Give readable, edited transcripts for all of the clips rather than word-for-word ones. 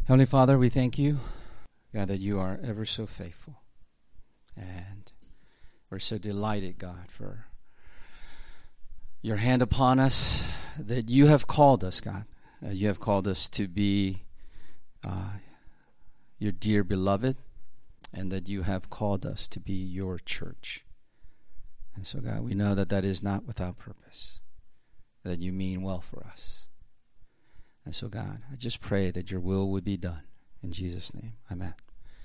Heavenly Father, we thank you, God, that you are ever so faithful. And we're so delighted, God, for your hand upon us, that you have called us, God. You have called us to be your dear beloved, and that you have called us to be your church. And so, God, we know that that is not without purpose, that you mean well for us. And so, God, I just pray that your will would be done. In Jesus' name, amen.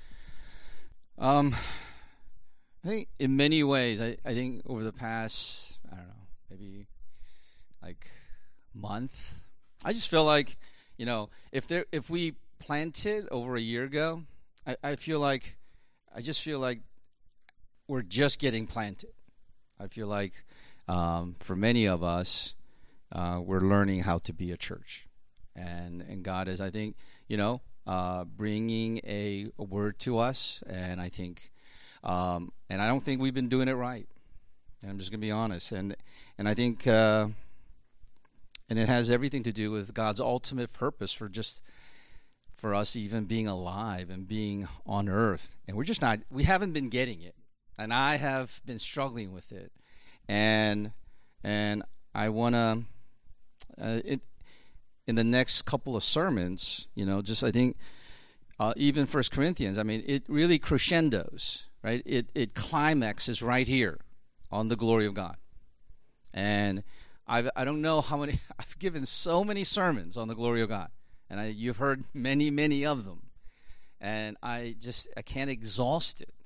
I think in many ways, I think over the past, I don't know, maybe like month, I just feel like, if we planted over a year ago, I just feel like we're just getting planted. I feel like for many of us, we're learning how to be a church. And God is, I think, bringing a word to us. And I think, and I don't think we've been doing it right. And I'm just going to be honest. And I think, and it has everything to do with God's ultimate purpose for us even being alive and being on earth. And we haven't been getting it. And I have been struggling with it. And I want to, in the next couple of sermons, I think even 1 Corinthians, it really crescendos, right? It climaxes right here on the glory of God. And I don't know how many, I've given so many sermons on the glory of God. And you've heard many, many of them. And I can't exhaust it,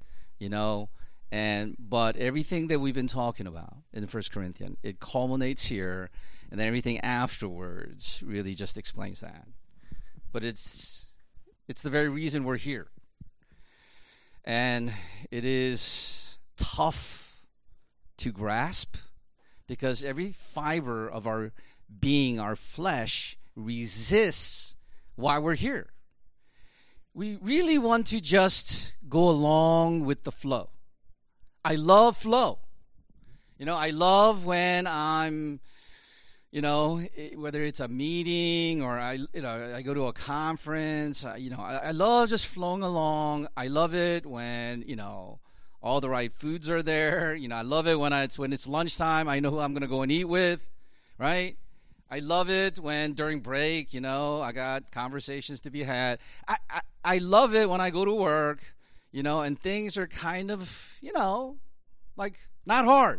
but everything that we've been talking about in 1 Corinthians, it culminates here. And then everything afterwards really just explains that. But it's the very reason we're here. And it is tough to grasp because every fiber of our being, our flesh, resists why we're here. We really want to just go along with the flow. I love flow. I love when I'm whether it's a meeting or I go to a conference, I love just flowing along. I love it when, all the right foods are there. I love it when it's lunchtime. I know who I'm going to go and eat with, right? I love it when during break, I got conversations to be had. I love it when I go to work, and things are kind of, like not hard,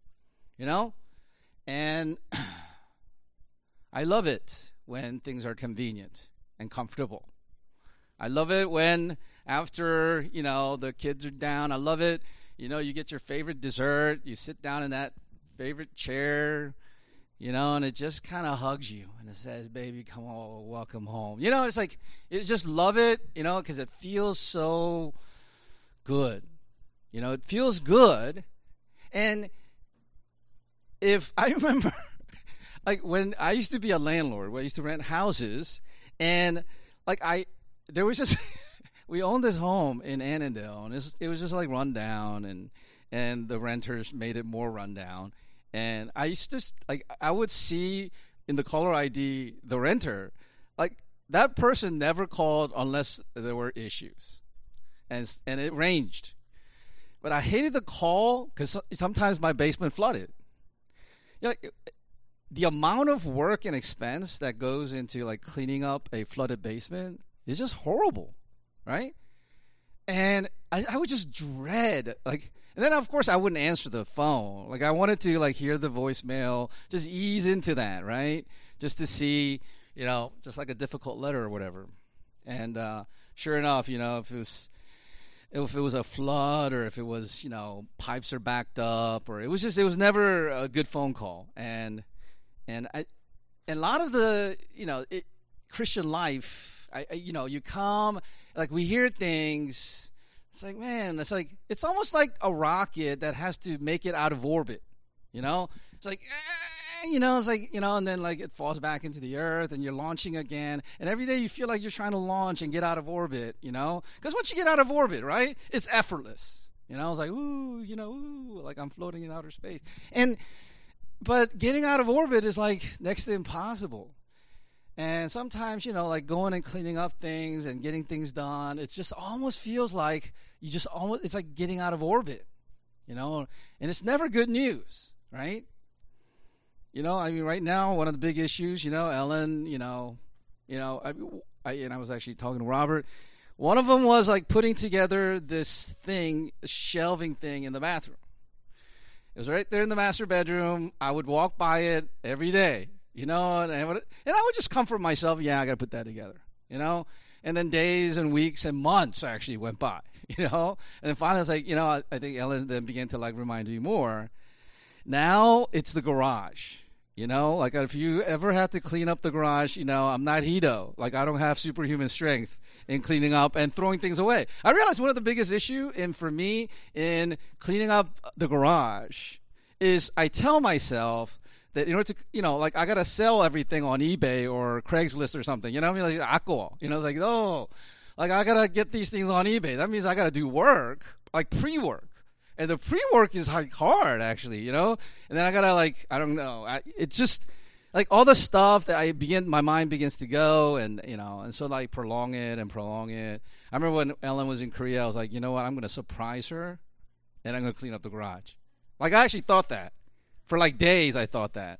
and I love it when things are convenient and comfortable. I love it when after, the kids are down, I love it, you get your favorite dessert, you sit down in that favorite chair, and it just kind of hugs you and it says, baby, come on, welcome home. It's like, you just love it, because it feels so good. It feels good. And if I remember, like when I used to be a landlord, I used to rent houses, and there was just, we owned this home in Annandale, and it was just like run down, and the renters made it more run down. And I used to, I would see in the caller ID, the renter, that person never called unless there were issues. And it ranged. But I hated the call because sometimes my basement flooded. The amount of work and expense that goes into cleaning up a flooded basement is just horrible, right? And I would just dread, and then of course I wouldn't answer the phone. I wanted to hear the voicemail, just ease into that, right? Just to see, just like a difficult letter or whatever. And sure enough, if it was a flood or if it was, pipes are backed up, or it was never a good phone call. And a lot of the, Christian life, you come, we hear things, it's like, man, it's almost like a rocket that has to make it out of orbit, it's like, and then it falls back into the earth and you're launching again. And every day you feel like you're trying to launch and get out of orbit, because once you get out of orbit, right, it's effortless. It's like, ooh, like I'm floating in outer space. But getting out of orbit is next to impossible. And sometimes, like going and cleaning up things and getting things done, it just almost feels like it's like getting out of orbit, and it's never good news, right? Right now, one of the big issues, Ellen, I was actually talking to Robert. One of them was like putting together this shelving thing in the bathroom. It was right there in the master bedroom. I would walk by it every day. And I would just comfort myself, I got to put that together, And then days and weeks and months actually went by, And then finally I was like, I think Ellen then began to remind me more. Now it's the garage, Like if you ever have to clean up the garage, I'm not Hito. I don't have superhuman strength in cleaning up and throwing things away. I realized one of the biggest issue for me in cleaning up the garage is I tell myself that in order to, I got to sell everything on eBay or Craigslist or something, ako. It's like, I got to get these things on eBay. That means I got to do work, pre-work. And the pre-work is hard, actually, And then I got to, I don't know. It's just, all the stuff that my mind begins to go and, and so, prolong it. I remember when Ellen was in Korea, I was like, you know what? I'm going to surprise her and I'm going to clean up the garage. I actually thought that. For days I thought that.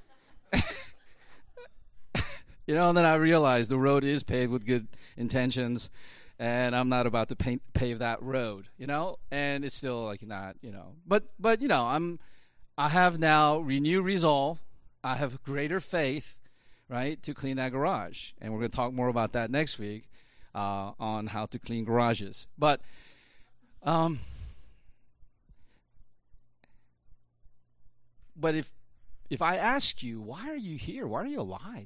And then I realized the road is paved with good intentions, and I'm not about to pave that road, and it's still not, But I have now renewed resolve. I have greater faith, right, to clean that garage. And we're going to talk more about that next week on how to clean garages. But But if I ask you, why are you here? Why are you alive?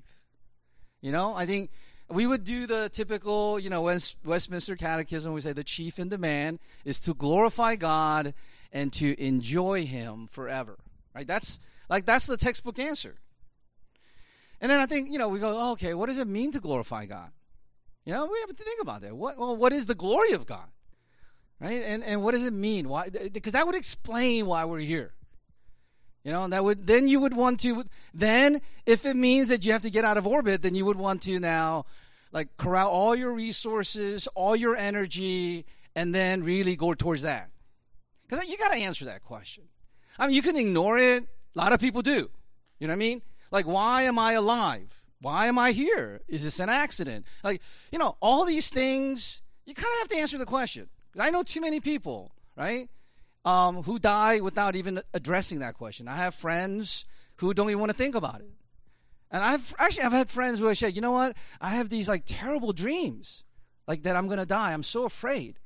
I think we would do the typical, Westminster Catechism. We say the chief in demand is to glorify God and to enjoy Him forever. Right? That's the textbook answer. And then I think, we go, oh, okay, what does it mean to glorify God? We have to think about that. What is the glory of God? Right? And what does it mean? Why? Because that would explain why we're here. And then you would want to, if it means that you have to get out of orbit, then you would want to now corral all your resources, all your energy, and then really go towards that. Because you got to answer that question. You can ignore it. A lot of people do. You know what I mean? Why am I alive? Why am I here? Is this an accident? All these things, you kind of have to answer the question. I know too many people, right? Who die without even addressing that question. I have friends who don't even want to think about it. And I've had friends who I say, you know what? I have these terrible dreams, that I'm going to die. I'm so afraid.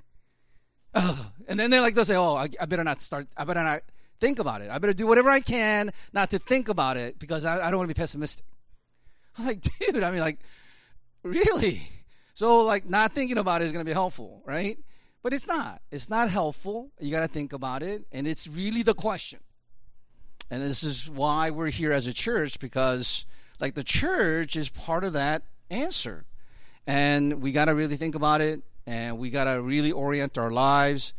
And then they'll say, oh, I better not think about it. I better do whatever I can not to think about it because I don't want to be pessimistic. I'm like, dude, really? So not thinking about it is going to be helpful, right? But it's not. It's not helpful. You got to think about it. And it's really the question. And this is why we're here as a church, because the church is part of that answer. And we got to really think about it. And we got to really orient our lives.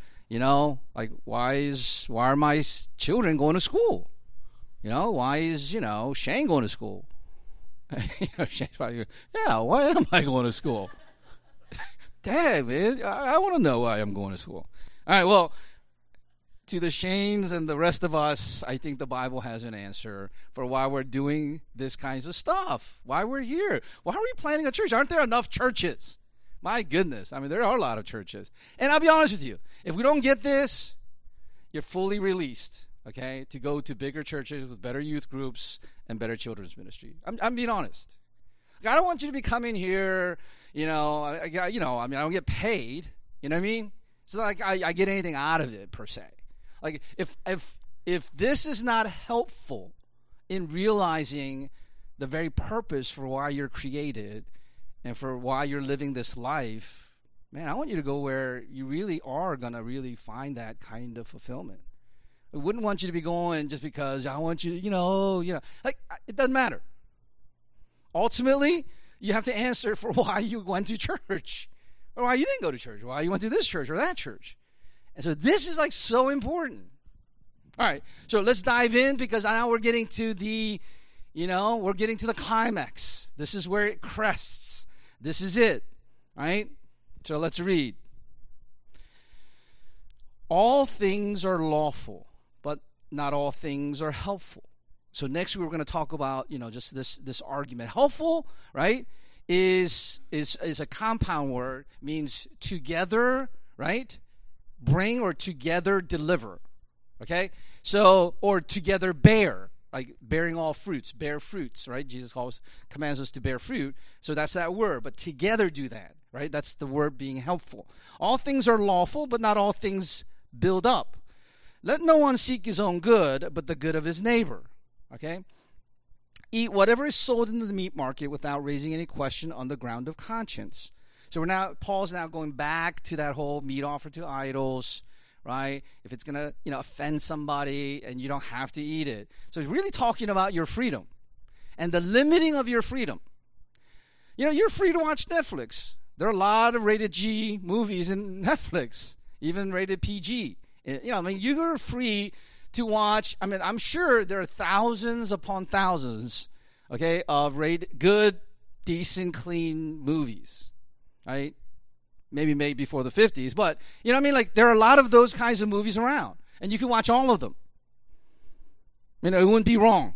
Why are my children going to school? Why is, Shane going to school? Shane's probably, why am I going to school? Dad, man, I want to know why I'm going to school. All right, well, to the Shanes and the rest of us, I think the Bible has an answer for why we're doing this kinds of stuff, why we're here. Why are we planning a church? Aren't there enough churches? My goodness. There are a lot of churches. And I'll be honest with you, if we don't get this, you're fully released, okay, to go to bigger churches with better youth groups and better children's ministry. I'm being honest. I don't want you to be coming here, I don't get paid, you know what I mean? It's not I get anything out of it, per se. If this is not helpful in realizing the very purpose for why you're created and for why you're living this life, man, I want you to go where you really are going to really find that kind of fulfillment. I wouldn't want you to be going just because I want you to, it doesn't matter. Ultimately, you have to answer for why you went to church or why you didn't go to church, or why you went to this church or that church. And so this is so important. All right, so let's dive in, because now we're getting to the we're getting to the climax. This is where it crests. This is it, right? So let's read. All things are lawful, but not all things are helpful. So next we're going to talk about, just this argument. Helpful, right, is a compound word, means together, right, bring, or together deliver, okay? So, or together bear, like bearing all fruits, bear fruits, right? Jesus commands us to bear fruit, so that's that word. But together do that, right? That's the word being helpful. All things are lawful, but not all things build up. Let no one seek his own good, but the good of his neighbor, okay? Eat whatever is sold in the meat market without raising any question on the ground of conscience. So Paul's now going back to that whole meat offered to idols, right? If it's going to, offend somebody, and you don't have to eat it. So he's really talking about your freedom and the limiting of your freedom. You're free to watch Netflix. There are a lot of rated G movies in Netflix, even rated PG. You're free to watch. I'm sure there are thousands upon thousands, okay, of good, decent, clean movies, right? Maybe made before the 50s, but there are a lot of those kinds of movies around, and you can watch all of them. It wouldn't be wrong.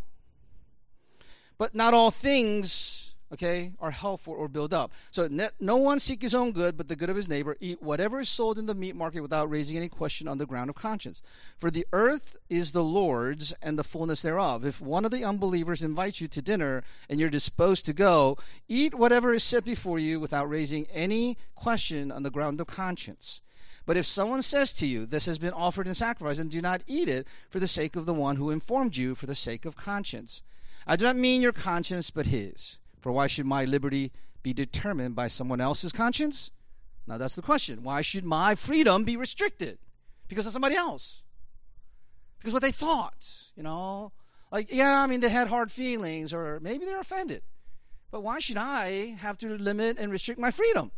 But not all things, okay, are helpful or build up. So no one seek his own good, but the good of his neighbor. Eat whatever is sold in the meat market without raising any question on the ground of conscience. For the earth is the Lord's and the fullness thereof. If one of the unbelievers invites you to dinner and you're disposed to go, eat whatever is set before you without raising any question on the ground of conscience. But if someone says to you, this has been offered in sacrifice, then do not eat it for the sake of the one who informed you, for the sake of conscience. I do not mean your conscience, but his. For why should my liberty be determined by someone else's conscience? Now that's the question. Why should my freedom be restricted? Because of somebody else. Because what they thought, they had hard feelings, or maybe they're offended. But why should I have to limit and restrict my freedom?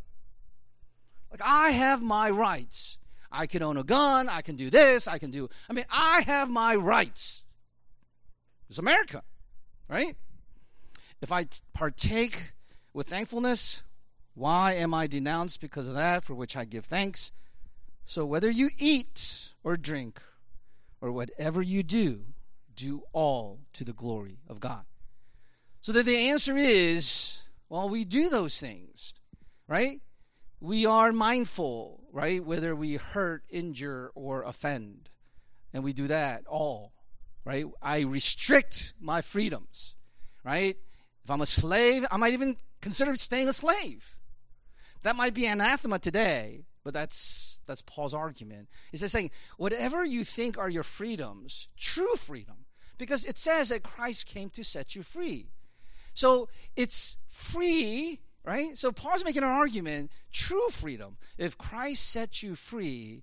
I have my rights. I can own a gun. I can do this. I have my rights. It's America, right? If I partake with thankfulness, why am I denounced because of that for which I give thanks? So whether you eat or drink or whatever you do, do all to the glory of God. So that the answer is, we do those things, right? We are mindful, right? Whether we hurt, injure, or offend. And we do that all, right? I restrict my freedoms, right? If I'm a slave, I might even consider staying a slave. That might be anathema today, but that's Paul's argument. He's just saying, whatever you think are your freedoms, true freedom, because it says that Christ came to set you free. So it's free, right? So Paul's making an argument, true freedom. If Christ sets you free,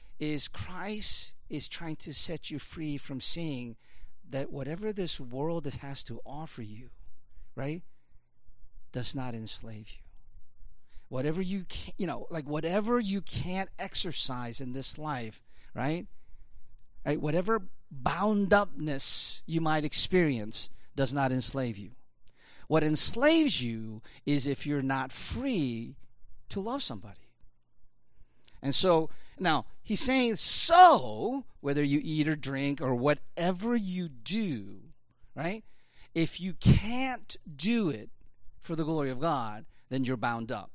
Christ is trying to set you free from seeing that whatever this world has to offer you, right, does not enslave you. Whatever you whatever you can't exercise in this life, right? Whatever bound upness you might experience does not enslave you. What enslaves you is if you're not free to love somebody. And so now he's saying, so whether you eat or drink or whatever you do, right? If you can't do it for the glory of God, then you're bound up.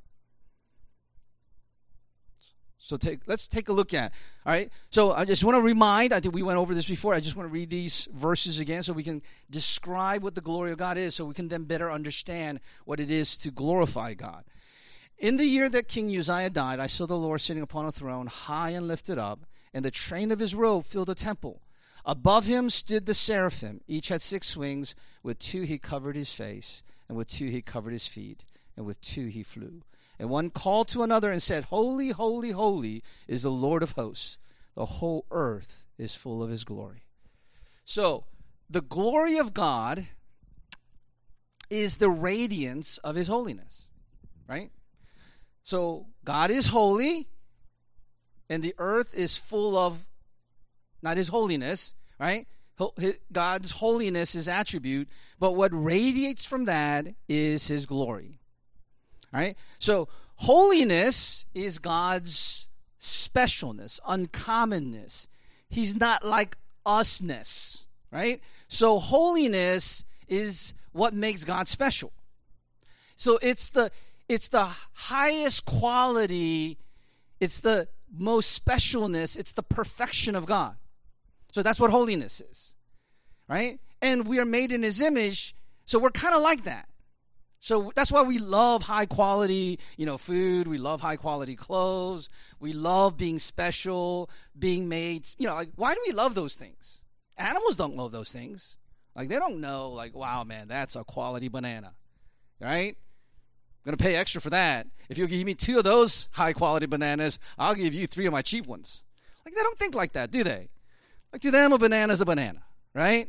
So let's take a look at, all right? So I just want to remind, I think we went over this before, I just want to read these verses again so we can describe what the glory of God is, so we can then better understand what it is to glorify God. In the year that King Uzziah died, I saw the Lord sitting upon a throne, high and lifted up, and the train of his robe filled the temple. Above him stood the seraphim. Each had 6 wings. With 2 he covered his face, and with 2 he covered his feet, and with 2 he flew. And one called to another and said, Holy, holy, holy is the Lord of hosts. The whole earth is full of his glory. So, the glory of God is the radiance of his holiness, right? So, God is holy, and the earth is full of, not his holiness, right? God's holiness, his attribute, but what radiates from that is his glory. All right? So holiness is God's specialness, uncommonness. He's not like usness, right? So holiness is what makes God special. So it's the highest quality, it's the most specialness, it's the perfection of God. So that's what holiness is, right? And we are made in his image, so we're kind of like that. So that's why we love high quality, food. We love high quality clothes. We love being special, being made. Why do we love those things? Animals don't love those things. They don't know, wow, man, that's a quality banana, right? I'm going to pay extra for that. If you give me 2 of those high quality bananas, I'll give you 3 of my cheap ones. They don't think like that, do they? To them, a banana is a banana, right?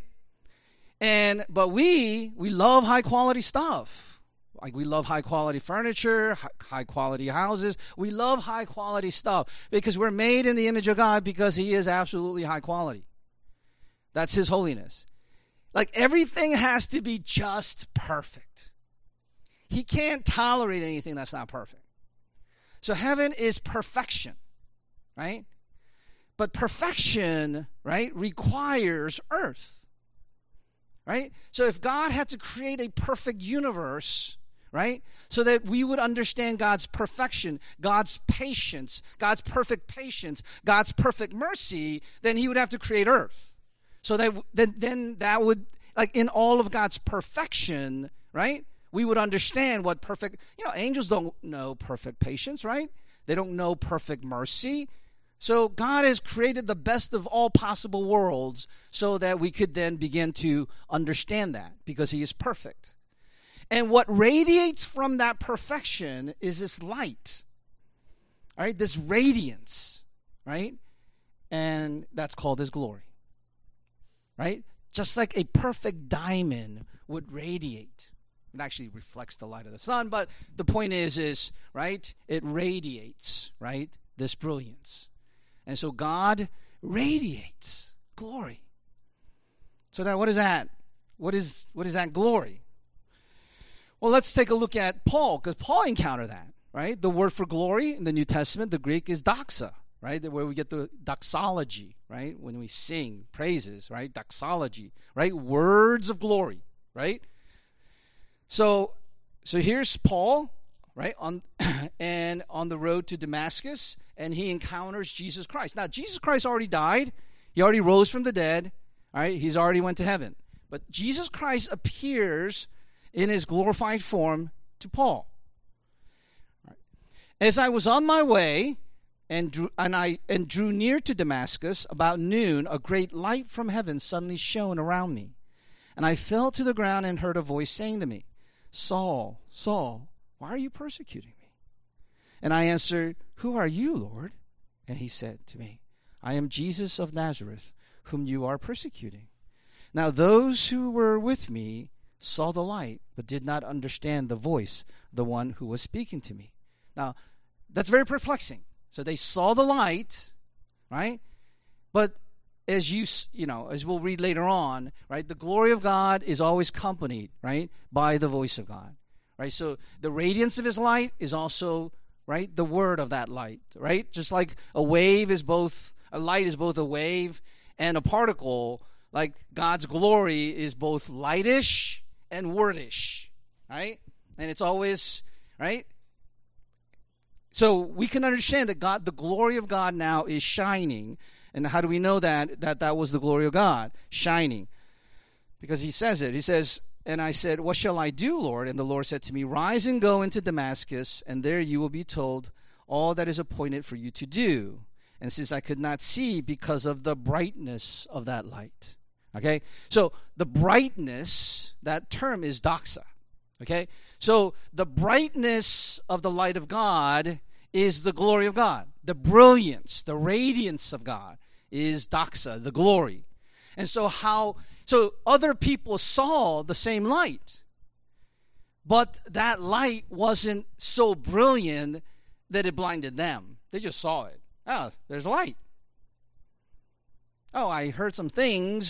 But we love high quality stuff. We love high quality furniture, high quality houses. We love high quality stuff because we're made in the image of God because he is absolutely high quality. That's his holiness. Everything has to be just perfect. He can't tolerate anything that's not perfect. So heaven is perfection, right? But perfection, right, requires earth, right? So if God had to create a perfect universe, right, so that we would understand God's perfection, God's patience, God's perfect patience, God's perfect mercy, then he would have to create earth. So that then that would, in all of God's perfection, right, we would understand what perfect, angels don't know perfect patience, right? They don't know perfect mercy. So God has created the best of all possible worlds so that we could then begin to understand that because he is perfect. And what radiates from that perfection is this light, all right, this radiance, right? And that's called his glory, right? Just like a perfect diamond would radiate. It actually reflects the light of the sun, but the point is, right, it radiates, right, this brilliance. And so God radiates glory. So now what is that? What is that glory? Well, let's take a look at Paul, because Paul encountered that, right? The word for glory in the New Testament, the Greek is doxa, right? Where we get the doxology, right? When we sing praises, right? Doxology, right? Words of glory, right? So here's Paul, right? On the road to Damascus, and he encounters Jesus Christ. Now, Jesus Christ already died. He already rose from the dead. All right, he's already went to heaven. But Jesus Christ appears in his glorified form to Paul. All right. As I was on my way and drew near to Damascus about noon, a great light from heaven suddenly shone around me. And I fell to the ground and heard a voice saying to me, Saul, Saul, why are you persecuting me? And I answered, Who are you, Lord? And he said to me, I am Jesus of Nazareth, whom you are persecuting. Now those who were with me saw the light, but did not understand the voice of the one who was speaking to me. Now, that's very perplexing. So they saw the light, right? But as as we'll read later on, right, the glory of God is always accompanied, right, by the voice of God, right? So the radiance of his light is also, right, the word of that light, right? Just like a light is both a wave and a particle, like God's glory is both lightish and wordish, right? And it's always, right? So we can understand that the glory of God now is shining. And how do we know that was the glory of God shining? Because he says it. He says, and I said, what shall I do, Lord? And the Lord said to me, rise and go into Damascus, and there you will be told all that is appointed for you to do. And since I could not see because of the brightness of that light. Okay? So the brightness, that term is doxa. Okay? So the brightness of the light of God is the glory of God. The brilliance, the radiance of God is doxa, the glory. And so other people saw the same light, but that light wasn't so brilliant that it blinded them. They just saw it. Oh, there's light. Oh, I heard some things,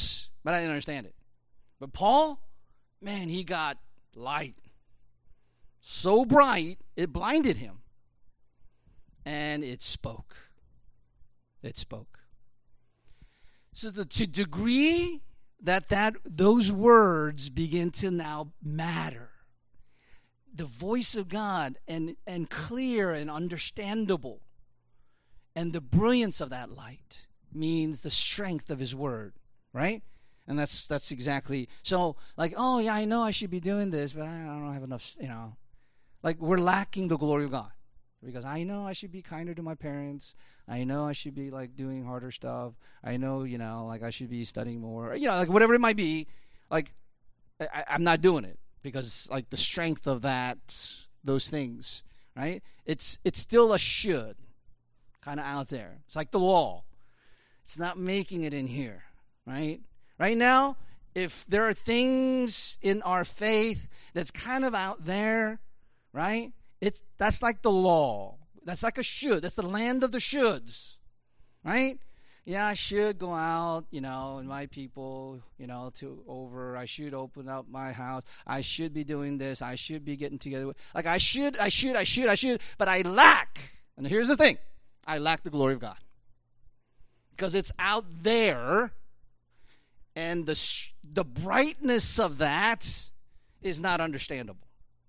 but I didn't understand it. But Paul, man, he got light. So bright, it blinded him. And it spoke. It spoke. So to the degree that those words begin to now matter, the voice of God and clear and understandable, and the brilliance of that light means the strength of his word, right? And that's exactly, so like, oh yeah, I know I should be doing this, but I don't have enough, like we're lacking the glory of God. Because I know I should be kinder to my parents. I know I should be like doing harder stuff. I know, like I should be studying more. Like whatever it might be, like I'm not doing it because like the strength of those things, right? It's still a should kind of out there. It's like the law. It's not making it in here, right? Right now, if there are things in our faith that's kind of out there, right? That's like the law. That's like a should. That's the land of the shoulds, right? Yeah, I should go out, invite people, I should open up my house. I should be doing this. I should be getting together. Like I should, but I lack. And here's the thing. I lack the glory of God. Because it's out there, and the brightness of that is not understandable.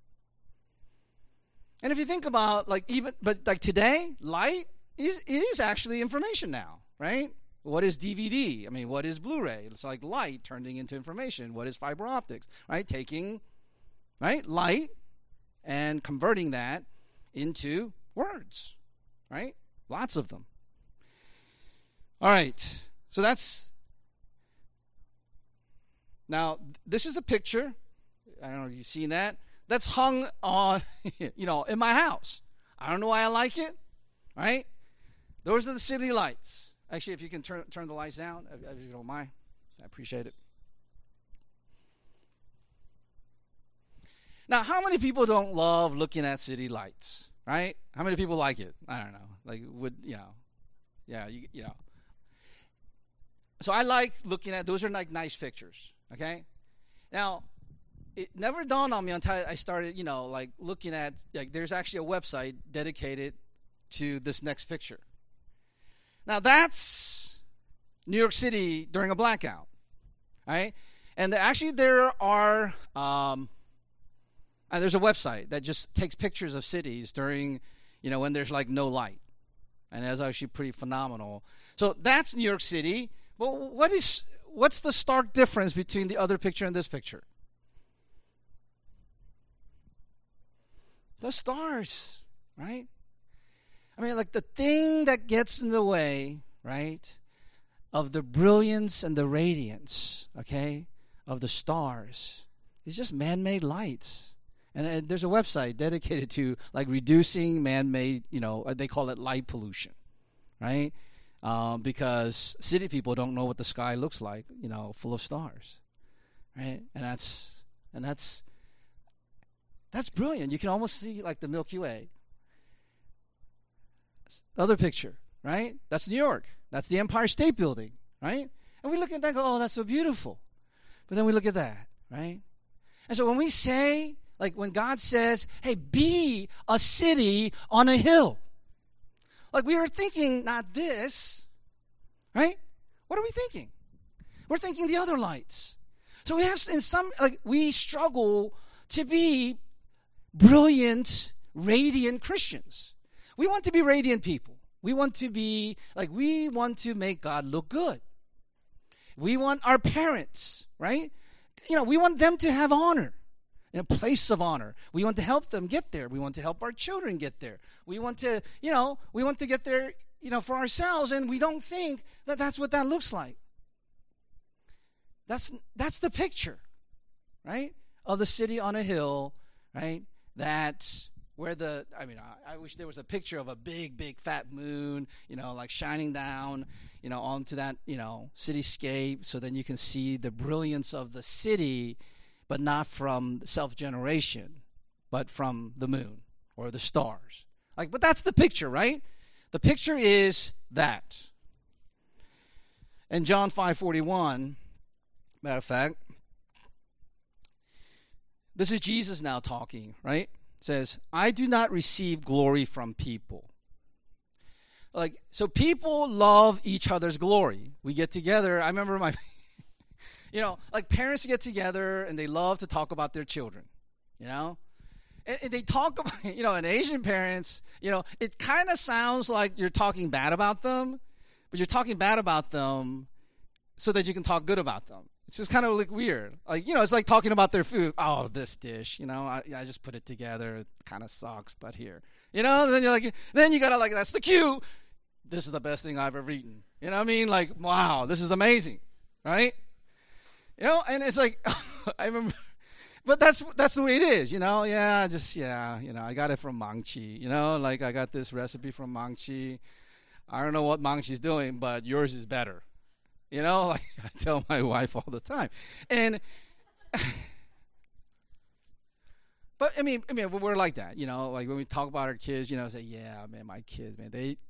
And if you think about today, light is actually information now, right? What is DVD? I mean, what is Blu-ray? It's like light turning into information. What is fiber optics? Right? Taking, light and converting that into words, right? Lots of them. All right. So now this is a picture. I don't know if you've seen that. That's hung on, in my house. I don't know why I like it, right? Those are the city lights. Actually, if you can turn the lights down, if you don't mind, I appreciate it. Now, how many people don't love looking at city lights, right? How many people like it? I don't know. So I like looking at, those are like nice pictures, okay? Now, it never dawned on me until I started, looking at, there's actually a website dedicated to this next picture. Now, that's New York City during a blackout, right? And there are, and there's a website that just takes pictures of cities during, when there's, no light. And that's actually pretty phenomenal. So that's New York City. Well, what's the stark difference between the other picture and this picture? The stars, right? I mean, the thing that gets in the way, right, of the brilliance and the radiance, okay, of the stars is just man-made lights. And there's a website dedicated to, reducing man-made, they call it light pollution, right? Because city people don't know what the sky looks like, full of stars, right? And that's brilliant. You can almost see the Milky Way. Other picture, right? That's New York. That's the Empire State Building, right? And we look at that and go, oh, that's so beautiful. But then we look at that, right? And so when we say, when God says, hey, be a city on a hill. We are thinking not this, right? What are we thinking? We're thinking the other lights. So we have we struggle to be brilliant, radiant Christians. We want to be radiant people. We want to be, we want to make God look good. We want our parents, right? We want them to have honor, in a place of honor. We want to help them get there. We want to help our children get there. We want to, get there, for ourselves, and we don't think that that's what that looks like. That's the picture, right, of the city on a hill, right? That's where I wish there was a picture of a big, big fat moon, shining down, onto that, cityscape, so then you can see the brilliance of the city, but not from self-generation, but from the moon or the stars. But that's the picture, right? The picture is that. In John 5:41, Matter of fact, this is Jesus now talking, right? It says, I do not receive glory from people. Like, so people love each other's glory. We get together. I remember like parents get together and they love to talk about their children, And they talk about, and Asian parents, it kind of sounds like you're talking bad about them, but you're talking bad about them so that you can talk good about them. It's just kind of like weird. Like, it's like talking about their food. Oh, this dish, I just put it together. It kind of sucks, but here. And then you're like, then you got to that's the cue. This is the best thing I've ever eaten. You know what I mean? Like, wow, this is amazing. Right? And it's like, I remember, but that's the way it is, I got it from Mangchi, like I got this recipe from Mangchi. I don't know what Mangchi's doing, but yours is better. Like I tell my wife all the time. And but I mean we're like that, like when we talk about our kids, say, yeah, man, my kids, man, they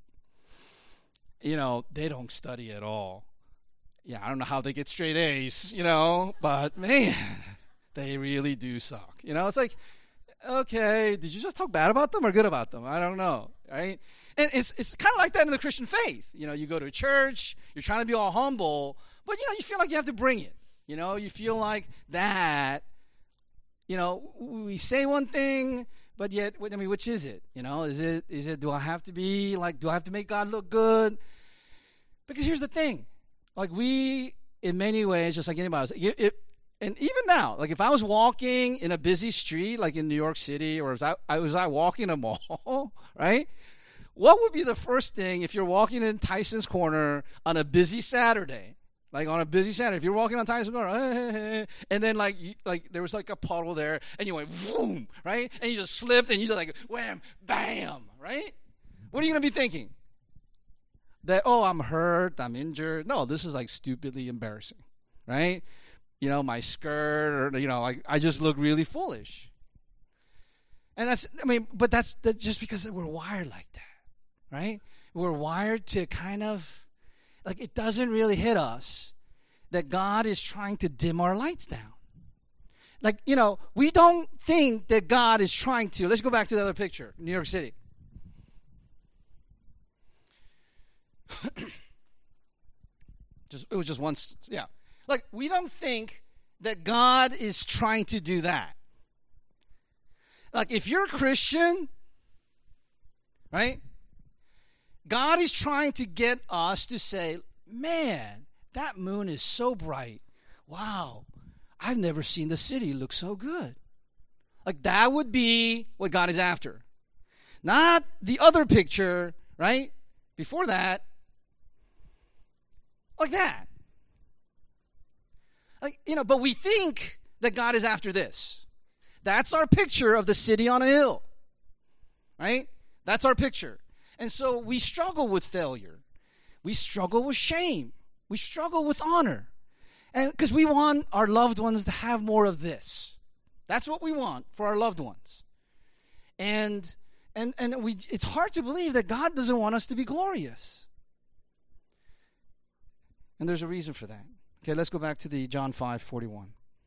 don't study at all. Yeah, I don't know how they get straight A's, but man, they really do suck. It's like, okay, did you just talk bad about them or good about them? I don't know, right? And it's kind of like that in the Christian faith. You go to church, you're trying to be all humble, but, you feel like you have to bring it. You feel like that, we say one thing, but yet, which is it? Is it, do I have to be, do I have to make God look good? Because here's the thing. Like we, in many ways, just like anybody else, and even now, like if I was walking in a busy street, like in New York City, or was I walking a mall, right? What would be the first thing if you're walking in Tyson's Corner on a busy Saturday? Like on a busy Saturday, if you're walking on Tyson's Corner, and then like there was like a puddle there, and you went boom, right? And you just slipped, and you just like wham, bam, right? What are you gonna be thinking? That, oh, I'm hurt, I'm injured. No, this is like stupidly embarrassing, right? My skirt, or, like I just look really foolish. And but that's just because we're wired like that, right? We're wired to kind of, like it doesn't really hit us that God is trying to dim our lights down. Like, we don't think that God is trying to. Let's go back to the other picture, New York City. It was just once, yeah. Like, we don't think that God is trying to do that. Like, if you're a Christian, right, God is trying to get us to say, man, that moon is so bright. Wow, I've never seen the city look so good. Like, that would be what God is after. Not the other picture, right, before that. Like that. Like, but we think that God is after this. That's our picture of the city on a hill. Right? That's our picture. And so we struggle with failure. We struggle with shame. We struggle with honor. And because we want our loved ones to have more of this. That's what we want for our loved ones. And it's hard to believe that God doesn't want us to be glorious. And there's a reason for that. Okay, let's go back to the John 5:41.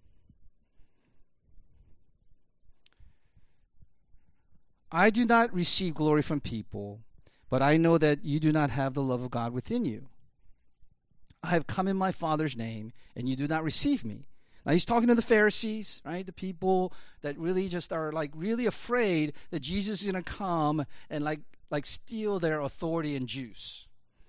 I do not receive glory from people, but I know that you do not have the love of God within you. I have come in my Father's name, and you do not receive me. Now he's talking to the Pharisees, right? The people that really just are like really afraid that Jesus is going to come and like steal their authority and juice.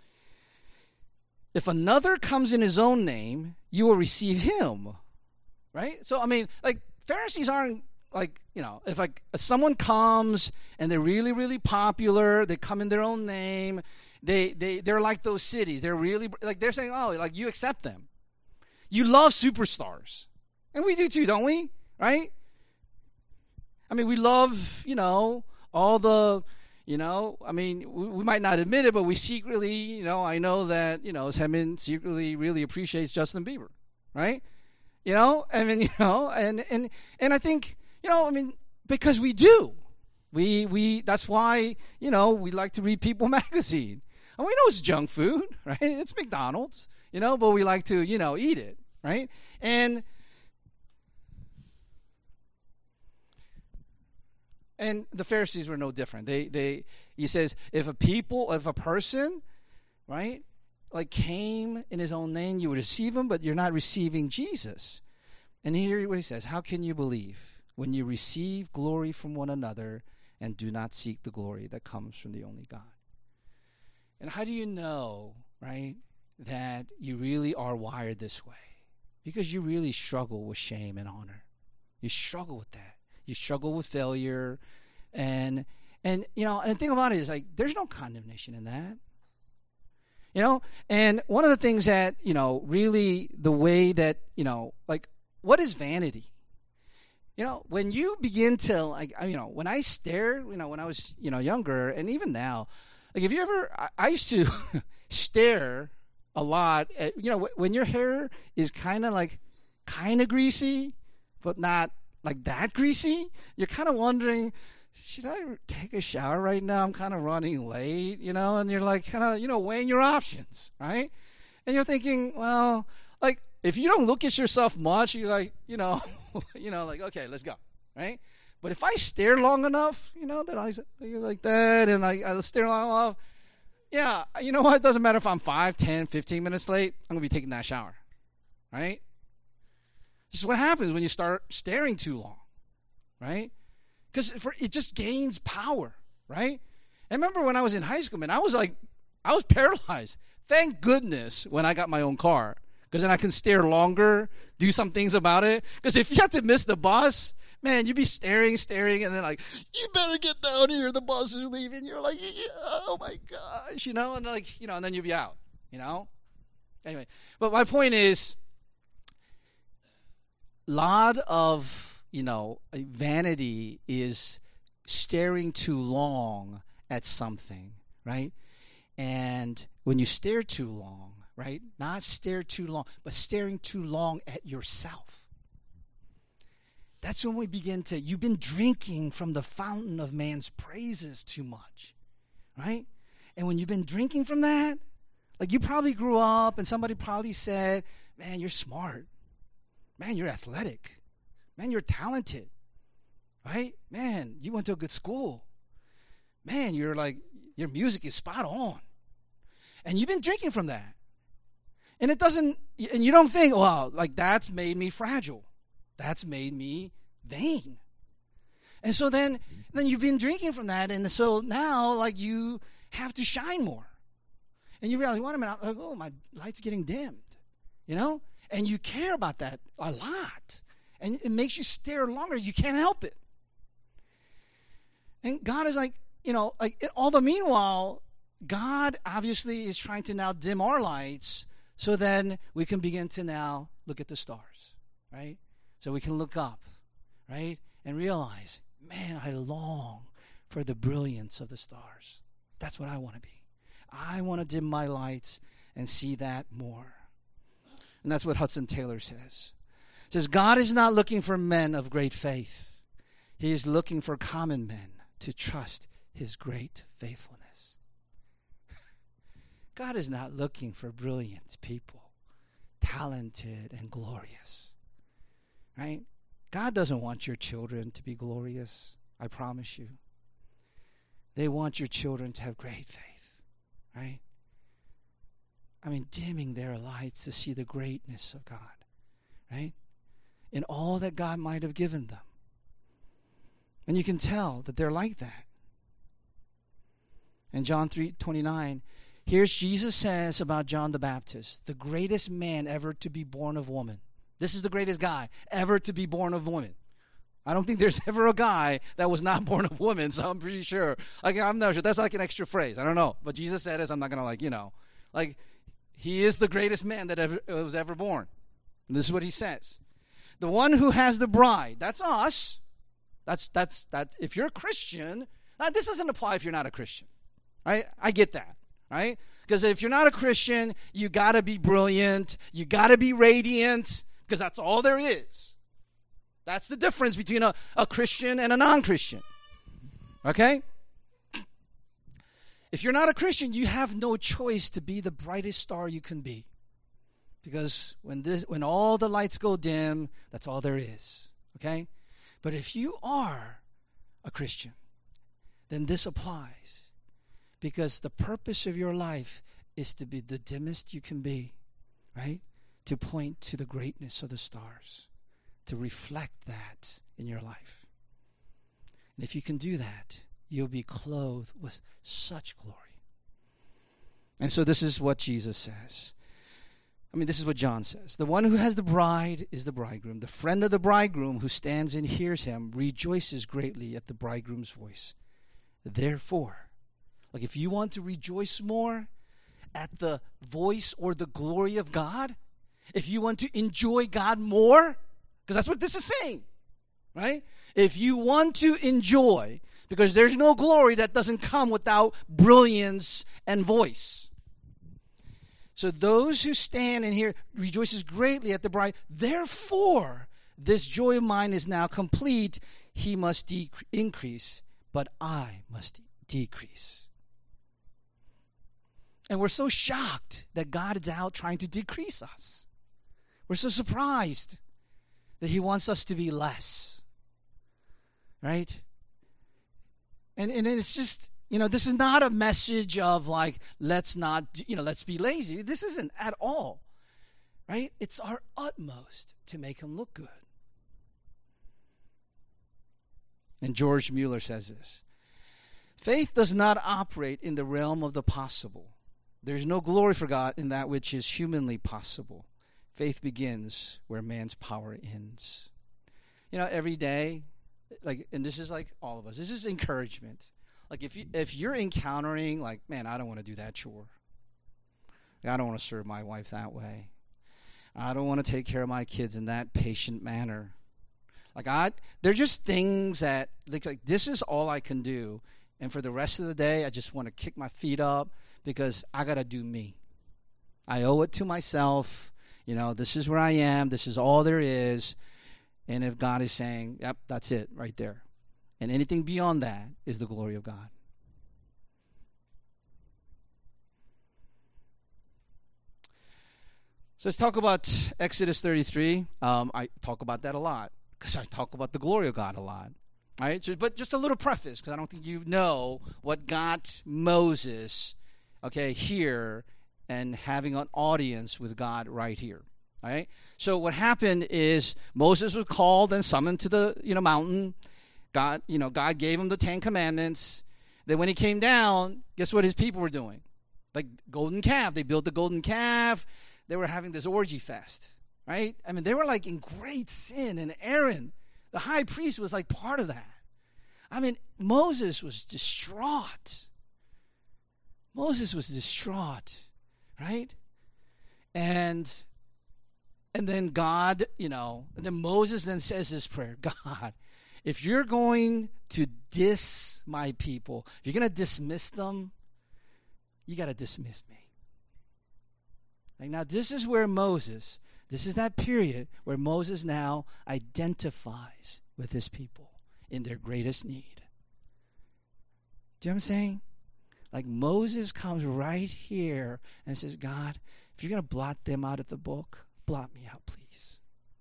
If another comes in his own name, you will receive him, right? So, like Pharisees aren't like, if like someone comes and they're really, really popular, they come in their own name, they're like those cities. They're really, like they're saying, oh, like you accept them. You love superstars. And we do too, don't we? Right? We love, all the... we might not admit it, but we secretly, I know that, Semin secretly really appreciates Justin Bieber, right? And I think, because we do. That's why, we like to read People magazine. And we know it's junk food, right? It's McDonald's, but we like to, eat it, right? And the Pharisees were no different. He says, if a person, right, like came in his own name, you would receive him, but you're not receiving Jesus. And here what he says, how can you believe when you receive glory from one another and do not seek the glory that comes from the only God? And how do you know, right, that you really are wired this way? Because you really struggle with shame and honor. You struggle with that. You struggle with failure. And you know, and the thing about it is, like, there's no condemnation in that. You know, and one of the things that, you know, really the way that, you know, like, what is vanity? You know, when you begin to, like, you know, when I stare, you know, when I was, you know, younger, and even now, like, if you ever, I used to stare a lot at, you know, when your hair is kind of greasy, but not like that greasy, you're kind of wondering, should I take a shower right now? I'm kind of running late, you know, and you're like kind of, you know, weighing your options, right? And you're thinking, well, like, if you don't look at yourself much, you're like, you know, like, okay, let's go, right? But if I stare long enough, you know, that I like that, and I stare long enough, yeah, you know what? It doesn't matter if I'm 5, 10, 15 minutes late. I'm going to be taking that shower, right? This is what happens when you start staring too long, right? Because it just gains power, right? I remember when I was in high school, man, I was paralyzed. Thank goodness when I got my own car, because then I can stare longer, do some things about it. Because if you have to miss the bus, man, you'd be staring, and then like, you better get down here, the bus is leaving. You're like, yeah, oh my gosh, you know, and like, you know, and then you'll be out, you know. Anyway, but my point is, a lot of, you know, vanity is staring too long at something, right? And when you stare too long, right, not stare too long, but staring too long at yourself, that's when we begin to, you've been drinking from the fountain of man's praises too much, right? And when you've been drinking from that, like, you probably grew up and somebody probably said, man, you're smart. Man, you're athletic. Man, you're talented, right? Man, you went to a good school. Man, you're like, your music is spot on. And you've been drinking from that. And it doesn't, and you don't think, well, like, that's made me fragile. That's made me vain. And so then you've been drinking from that, and so now, like, you have to shine more. And you realize, wait a minute, like, oh, my light's getting dimmed, you know? And you care about that a lot. And it makes you stare longer. You can't help it. And God is like, you know, like, all the meanwhile, God obviously is trying to now dim our lights so then we can begin to now look at the stars, right? So we can look up, right? And realize, man, I long for the brilliance of the stars. That's what I want to be. I want to dim my lights and see that more. And that's what Hudson Taylor says. He says, God is not looking for men of great faith. He is looking for common men to trust his great faithfulness. God is not looking for brilliant people, talented and glorious, right? God doesn't want your children to be glorious, I promise you. They want your children to have great faith, right? I mean, dimming their lights to see the greatness of God, right? In all that God might have given them. And you can tell that they're like that. In John 3:29, here's Jesus says about John the Baptist, the greatest man ever to be born of woman. This is the greatest guy ever to be born of woman. I don't think there's ever a guy that was not born of woman, so I'm pretty sure. Like, I'm not sure. That's like an extra phrase. I don't know. But Jesus said it, so I'm not going to, like, you know. Like, he is the greatest man that was ever born. And this is what he says. The one who has the bride, that's us. That's if you're a Christian, this doesn't apply if you're not a Christian. Right? I get that. Right? Because if you're not a Christian, you got to be brilliant. You got to be radiant. Because that's all there is. That's the difference between a Christian and a non-Christian. Okay? If you're not a Christian, you have no choice to be the brightest star you can be. Because when all the lights go dim, that's all there is. Okay? But if you are a Christian, then this applies. Because the purpose of your life is to be the dimmest you can be, right? To point to the greatness of the stars, to reflect that in your life. And if you can do that, you'll be clothed with such glory. And so this is what Jesus says. This is what John says. The one who has the bride is the bridegroom. The friend of the bridegroom who stands and hears him rejoices greatly at the bridegroom's voice. Therefore, if you want to rejoice more at the voice or the glory of God, if you want to enjoy God more, because that's what this is saying, right? If you want to enjoy, because there's no glory that doesn't come without brilliance and voice. So those who stand and hear rejoices greatly at the bride. Therefore, this joy of mine is now complete. He must increase, but I must decrease. And we're so shocked that God is out trying to decrease us. We're so surprised that he wants us to be less. Right? And it's just, this is not a message of let's be lazy. This isn't at all. Right? It's our utmost to make him look good. And George Mueller says this. Faith does not operate in the realm of the possible. There's no glory for God in that which is humanly possible. Faith begins where man's power ends. Every day, and this is all of us, this is encouragement. If you're encountering, man, I don't want to do that chore. I don't want to serve my wife that way. I don't want to take care of my kids in that patient manner. They're just things that, this is all I can do. And for the rest of the day, I just want to kick my feet up because I got to do me. I owe it to myself. This is where I am. This is all there is. And if God is saying, yep, that's it right there. And anything beyond that is the glory of God. So let's talk about Exodus 33. I talk about that a lot because I talk about the glory of God a lot. All right? But just a little preface, because I don't think you know what got Moses, here and having an audience with God right here. All right? So what happened is Moses was called and summoned to the mountain. God gave him the 10 Commandments. Then when he came down, guess what his people were doing? Golden calf. They built the golden calf. They were having this orgy fest. Right? They were in great sin. And Aaron, the high priest, was part of that. Moses was distraught. Right? And then God, and then Moses then says this prayer, God, if you're going to diss my people, if you're going to dismiss them, you got to dismiss me. Now this is where Moses, this is that period where Moses now identifies with his people in their greatest need. Do you know what I'm saying? Moses comes right here and says, God, if you're going to blot them out of the book, blot me out, please.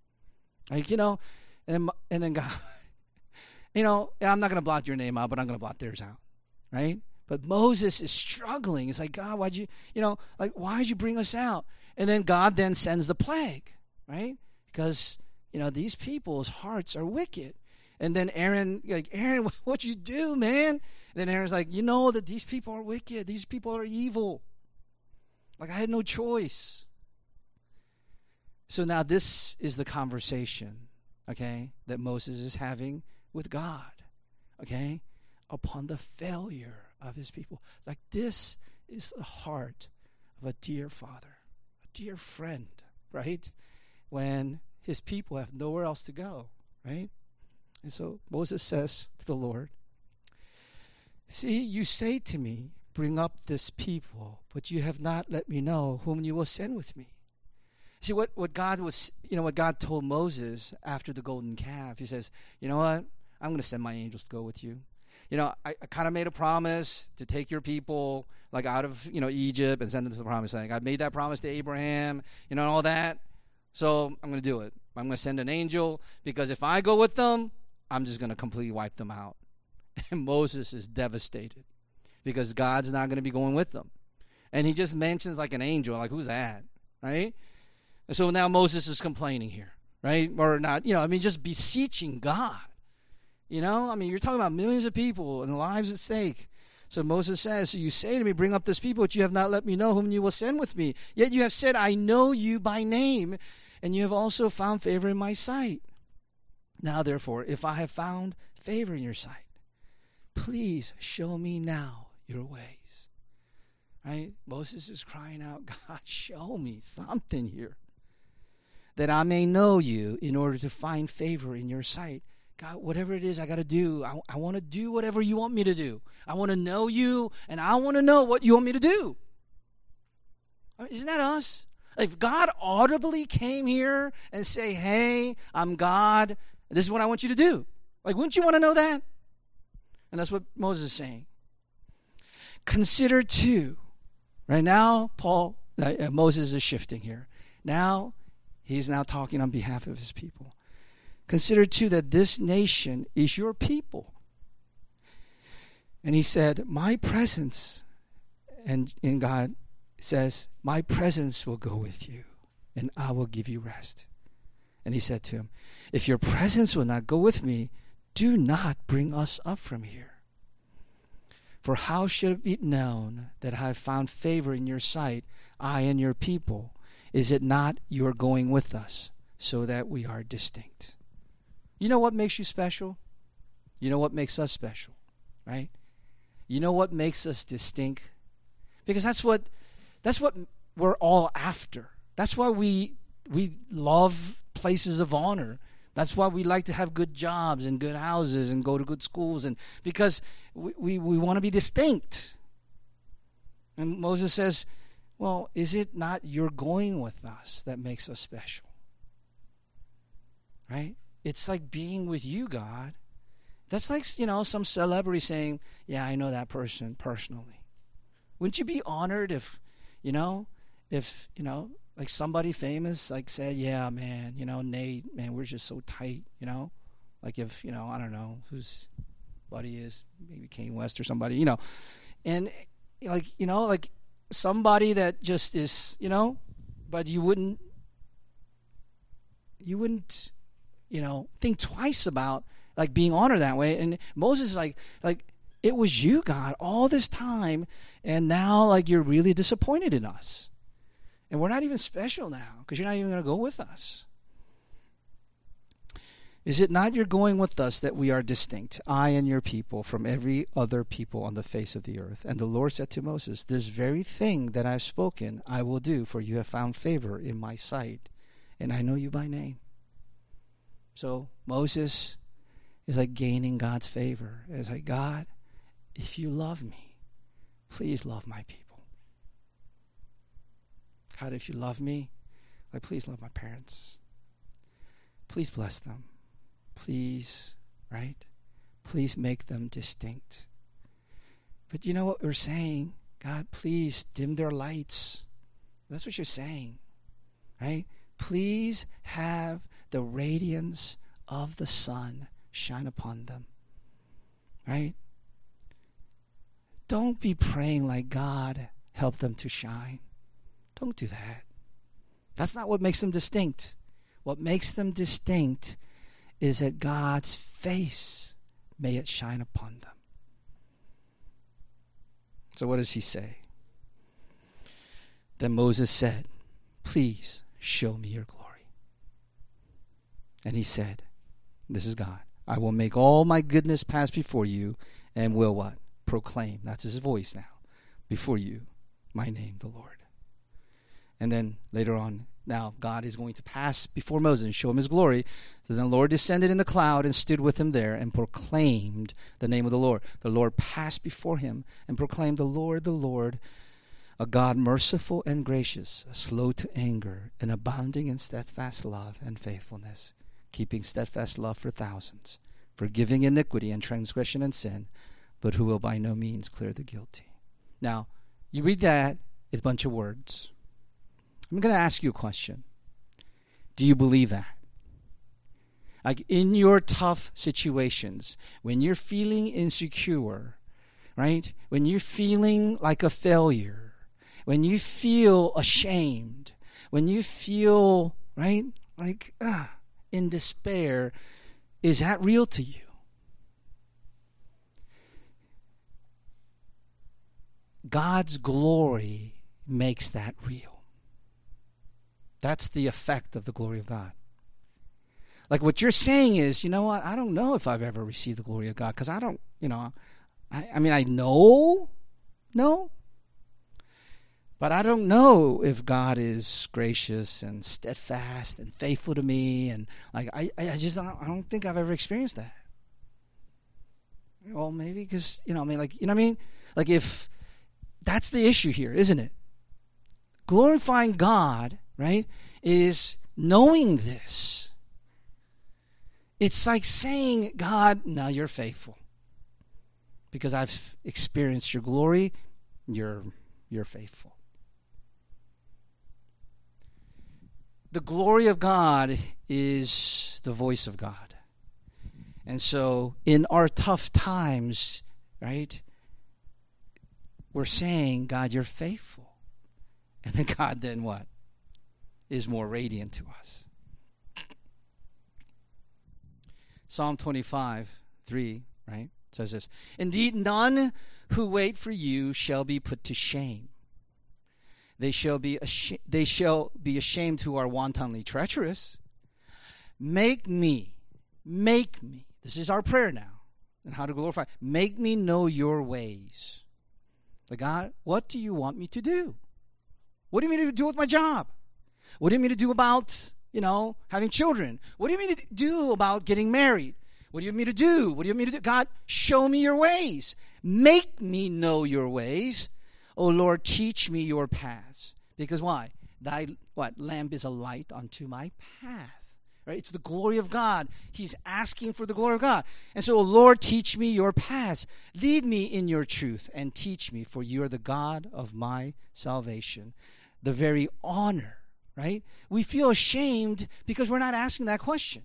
And then God, I'm not going to blot your name out, but I'm going to blot theirs out, right? But Moses is struggling. It's God, why'd you bring us out? And then God then sends the plague, right? Because, these people's hearts are wicked. And then Aaron, Aaron, what'd you do, man? And then Aaron's that these people are wicked. These people are evil. I had no choice. So now this is the conversation, that Moses is having with God, upon the failure of his people. This is the heart of a dear father, a dear friend, right? When his people have nowhere else to go, right? And so Moses says to the Lord, see, you say to me, bring up this people, but you have not let me know whom you will send with me. See, what God told Moses after the golden calf, he says, you know what? I'm going to send my angels to go with you. I kind of made a promise to take your people like out of, Egypt and send them to the promised land. I made that promise to Abraham, and all that. So I'm going to do it. I'm going to send an angel because if I go with them, I'm just going to completely wipe them out. And Moses is devastated because God's not going to be going with them. And he just mentions like an angel, like who's that, right? And so now Moses is complaining here, right? Or not, just beseeching God. You're talking about millions of people and lives at stake. So Moses says, so you say to me, bring up this people, but you have not let me know whom you will send with me. Yet you have said, I know you by name, and you have also found favor in my sight. Now, therefore, if I have found favor in your sight, please show me now your ways. Right? Moses is crying out, God, show me something here, that I may know you in order to find favor in your sight. God, whatever it is I got to do, I want to do whatever you want me to do. I want to know you, and I want to know what you want me to do. Isn't that us? If God audibly came here and say, hey, I'm God, this is what I want you to do. Wouldn't you want to know that? And that's what Moses is saying. Consider too, right now, Moses is shifting here. Now, he's now talking on behalf of his people. Consider too that this nation is your people. And he said, my presence, and God says, my presence will go with you, and I will give you rest. And he said to him, if your presence will not go with me, do not bring us up from here. For how should it be known that I have found favor in your sight, I and your people? Is it not your going with us, so that we are distinct? You know what makes you special? You know what makes us special, right? You know what makes us distinct? Because that's what we're all after. That's why we love places of honor. That's why we like to have good jobs and good houses and go to good schools, and because we want to be distinct. And Moses says, well, is it not your going with us that makes us special? Right? It's like being with you, God. That's like, some celebrity saying, yeah, I know that person personally. Wouldn't you be honored if like somebody famous said, yeah, man, Nate, man, we're just so tight, like if, I don't know whose buddy is, maybe Kanye West or somebody, and like somebody that just is, but you wouldn't think twice about being honored that way. And Moses is like it was you, God, all this time, and now you're really disappointed in us. And we're not even special now because you're not even going to go with us. Is it not your going with us that we are distinct, I and your people, from every other people on the face of the earth? And the Lord said to Moses, this very thing that I have spoken I will do, for you have found favor in my sight, and I know you by name. So Moses is gaining God's favor. It's God, if you love me, please love my people. God, if you love me, please love my parents. Please bless them. Please, right? Please make them distinct. But you know what we're saying? God, please dim their lights. That's what you're saying, right? Please have the radiance of the sun shine upon them, right? Don't be praying like, God, help them to shine. Don't do that. That's not what makes them distinct. What makes them distinct is that God's face, may it shine upon them. So what does he say? Then Moses said, please show me your glory. And he said, this is God, I will make all my goodness pass before you, and will what? Proclaim, that's his voice now, before you, my name, the Lord. And then later on, now God is going to pass before Moses and show him his glory. Then the Lord descended in the cloud and stood with him there and proclaimed the name of the Lord. The Lord passed before him and proclaimed, the Lord, a God merciful and gracious, slow to anger, and abounding in steadfast love and faithfulness, keeping steadfast love for thousands, forgiving iniquity and transgression and sin, but who will by no means clear the guilty. Now, you read that, it's a bunch of words. I'm going to ask you a question. Do you believe that? Like in your tough situations, when you're feeling insecure, right? When you're feeling like a failure, when you feel ashamed, when you feel, right, like in despair, is that real to you? God's glory makes that real. That's the effect of the glory of God. Like what you're saying is, you know what? I don't know if I've ever received the glory of God because I don't, I mean, I know, but I don't know if God is gracious and steadfast and faithful to me. And like, I don't think I've ever experienced that. Well, maybe because, like if that's the issue here, isn't it? Glorifying God, right, is knowing this. It's like saying, God, now you're faithful. Because I've experienced your glory, you're faithful. The glory of God is the voice of God. And so in our tough times, right, we're saying, God, you're faithful. And then God then what? Is more radiant to us. Psalm 25:3, right, says this. Indeed, none who wait for you shall be put to shame. They shall be ashamed who are wantonly treacherous. Make me. This is our prayer now. And how to glorify. Make me know your ways. Like, God, what do you want me to do? What do you mean to do with my job? What do you mean to do about, having children? What do you mean to do about getting married? What do you mean to do? What do you mean to do? God, show me your ways. Make me know your ways. O Lord, teach me your paths. Because why? Thy lamp is a light unto my path. Right? It's the glory of God. He's asking for the glory of God. And so, O Lord, teach me your paths. Lead me in your truth and teach me, for you are the God of my salvation. The very honor, right? We feel ashamed because we're not asking that question.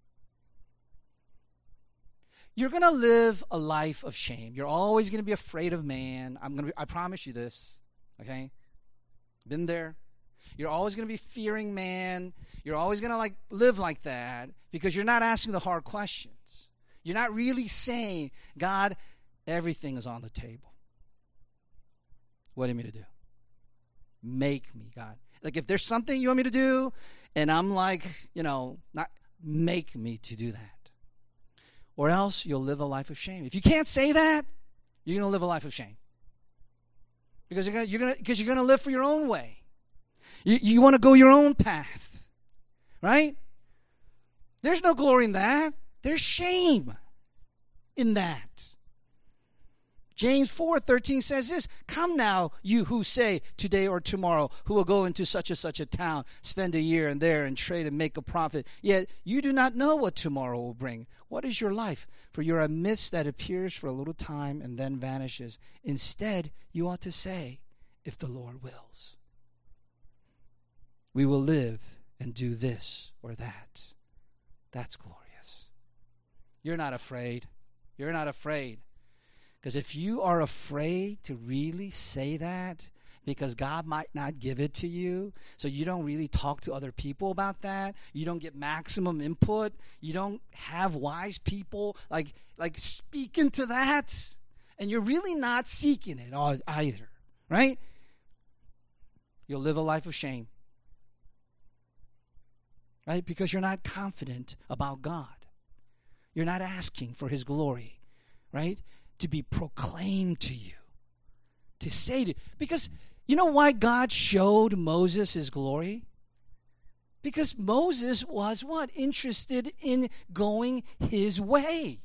You're going to live a life of shame. You're always going to be afraid of man. I promise you this, okay? Been there. You're always going to be fearing man. You're always going to live like that because you're not asking the hard questions. You're not really saying, God, everything is on the table. What do you mean to do? Make me, God. Like if there's something you want me to do and I'm not make me to do that. Or else you'll live a life of shame. If you can't say that, you're going to live a life of shame. Because you're going to live for your own way. You want to go your own path. Right? There's no glory in that. There's shame in that. James 4:13 says this, come now, you who say today or tomorrow, who will go into such and such a town, spend a year in there and trade and make a profit. Yet you do not know what tomorrow will bring. What is your life? For you're a mist that appears for a little time and then vanishes. Instead, you ought to say, if the Lord wills. We will live and do this or that. That's glorious. You're not afraid. You're not afraid. Because if you are afraid to really say that, because God might not give it to you, so you don't really talk to other people about that, you don't get maximum input, you don't have wise people like speak into that, and you're really not seeking it either, right? You'll live a life of shame, right? Because you're not confident about God. You're not asking for His glory, right? To be proclaimed to you, to say to you. Because you know why God showed Moses His glory? Because Moses was what? Interested in going his way.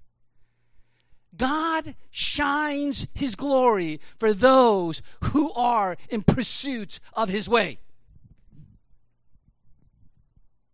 God shines His glory for those who are in pursuit of His way.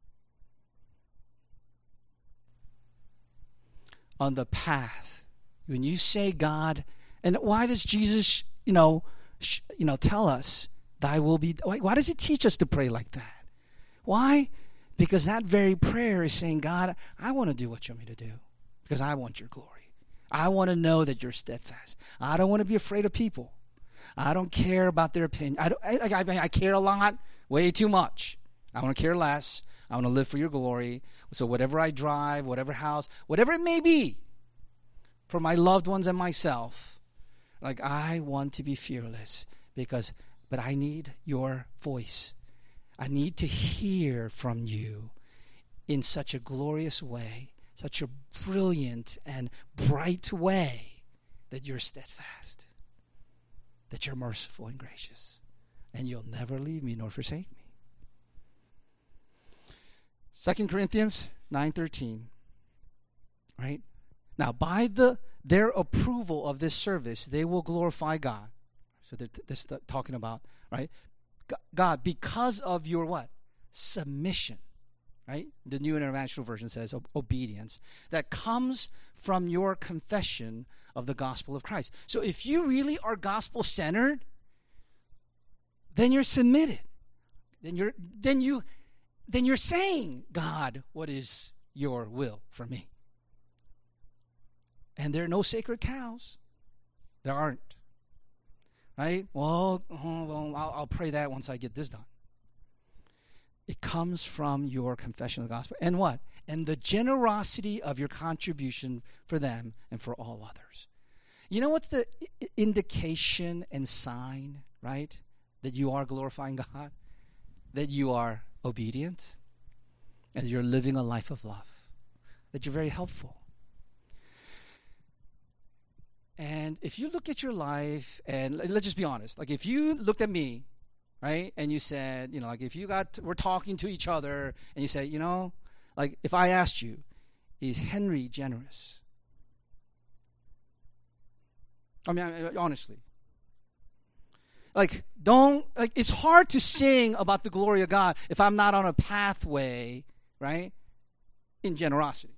On the path, when you say, God, and why does Jesus, tell us, thy will be, why does he teach us to pray like that? Why? Because that very prayer is saying, God, I want to do what you want me to do because I want your glory. I want to know that you're steadfast. I don't want to be afraid of people. I don't care about their opinion. I care a lot, way too much. I want to care less. I want to live for your glory. So whatever I drive, whatever house, whatever it may be, for my loved ones and myself, I want to be fearless but I need your voice. I need to hear from you in such a glorious way, such a brilliant and bright way that you're steadfast, that you're merciful and gracious, and you'll never leave me nor forsake me. 2 Corinthians 9:13, right? Now, by their approval of this service, they will glorify God. So this is talking about, right? God, because of your what? Submission, right? The New International Version says obedience that comes from your confession of the gospel of Christ. So if you really are gospel-centered, then you're submitted. Then you're saying, God, what is your will for me? And there are no sacred cows. There aren't. Right? Well, I'll pray that once I get this done. It comes from your confession of the gospel. And what? And the generosity of your contribution for them and for all others. You know what's the indication and sign, right? That you are glorifying God? That you are obedient? And you're living a life of love? That you're very helpful? And if you look at your life, and let's just be honest, if you looked at me, right, and you said, if we're talking to each other, and you say, if I asked you, is Henry generous? I mean, honestly. It's hard to sing about the glory of God if I'm not on a pathway, right, in generosity.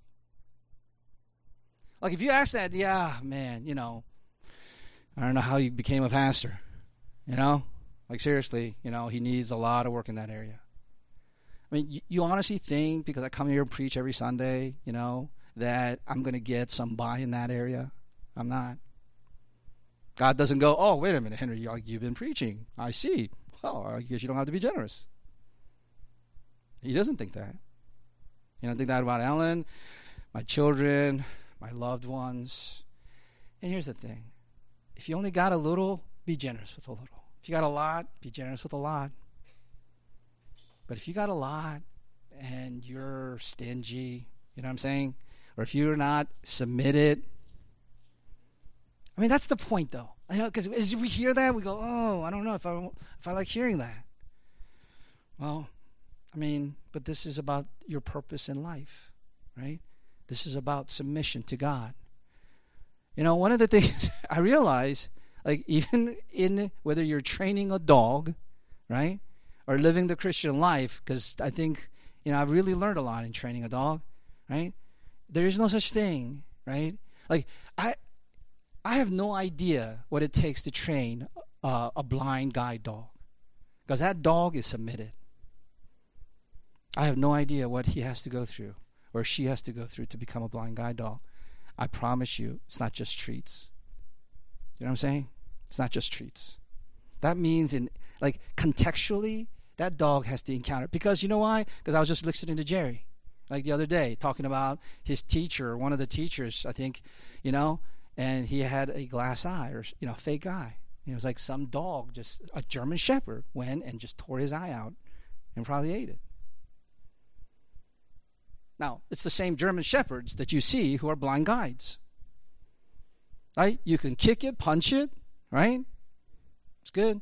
If you ask that, yeah, man, I don't know how you became a pastor, seriously, he needs a lot of work in that area. I mean, you honestly think, because I come here and preach every Sunday, that I'm going to get some buy in that area? I'm not. God doesn't go, oh, wait a minute, Henry, you've been preaching. I see. Well, I guess you don't have to be generous. He doesn't think that. He doesn't think that about Ellen, my children, my loved ones. And here's the thing. If you only got a little, be generous with a little. If you got a lot, be generous with a lot. But if you got a lot and you're stingy, you know what I'm saying? Or if you're not submitted. I mean, that's the point, though. Because as we hear that, we go, oh, I don't know if I like hearing that. Well, I mean, but this is about your purpose in life, right? This is about submission to God. One of the things I realize, even in whether you're training a dog, right, or living the Christian life, because I think, I've really learned a lot in training a dog, right? There is no such thing, right? I have no idea what it takes to train a blind guide dog, because that dog is submitted. I have no idea what he has to go through or she has to go through to become a blind guide dog. I promise you, it's not just treats. You know what I'm saying? It's not just treats. That means contextually, that dog has to encounter. Because you know why? Because I was just listening to Jerry, the other day, talking about his teacher, one of the teachers, I think, and he had a glass eye or, fake eye. It was some dog, just a German Shepherd, went and just tore his eye out and probably ate it. Now, it's the same German Shepherds that you see who are blind guides. Right? You can kick it, punch it, right? It's good.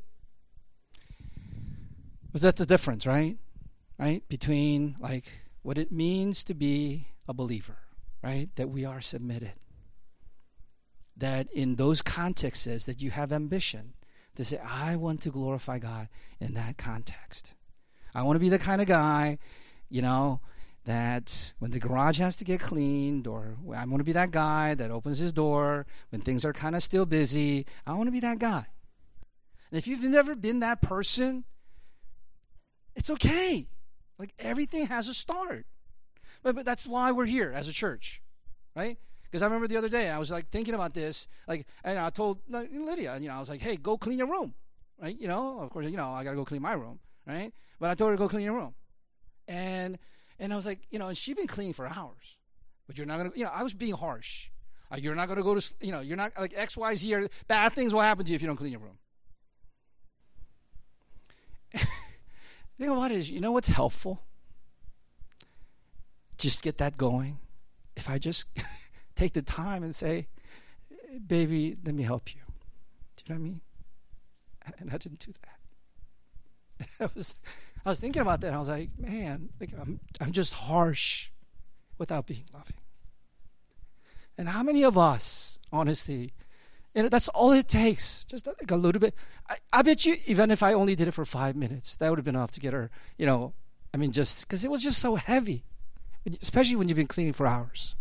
But that's the difference, right? Right? Between what it means to be a believer, right? That we are submitted. That in those contexts that you have ambition to say, I want to glorify God in that context. I want to be the kind of guy, that when the garage has to get cleaned, or I'm going to be that guy that opens his door when things are kind of still busy. I want to be that guy. And if you've never been that person, it's okay. Like, everything has a start. But that's why we're here as a church, right? Because I remember the other day, I was like thinking about this, like, and I told Lydia, I was like, hey, go clean your room, right? Of course, I got to go clean my room, right? But I told her to go clean your room. And I was like, and she'd been cleaning for hours. But you're not going to, I was being harsh. Like, you're not going to go to, you're not, like, X, Y, Z, or bad things will happen to you if you don't clean your room. The thing about it is, what's helpful? Just get that going. If I just take the time and say, baby, let me help you. Do you know what I mean? And I didn't do that. I was thinking about that, and I was like, man, like, I'm just harsh without being loving. And how many of us, honestly, that's all it takes, just like a little bit. I bet you, even if I only did it for 5 minutes, that would have been enough to get her, just because it was just so heavy, especially when you've been cleaning for hours.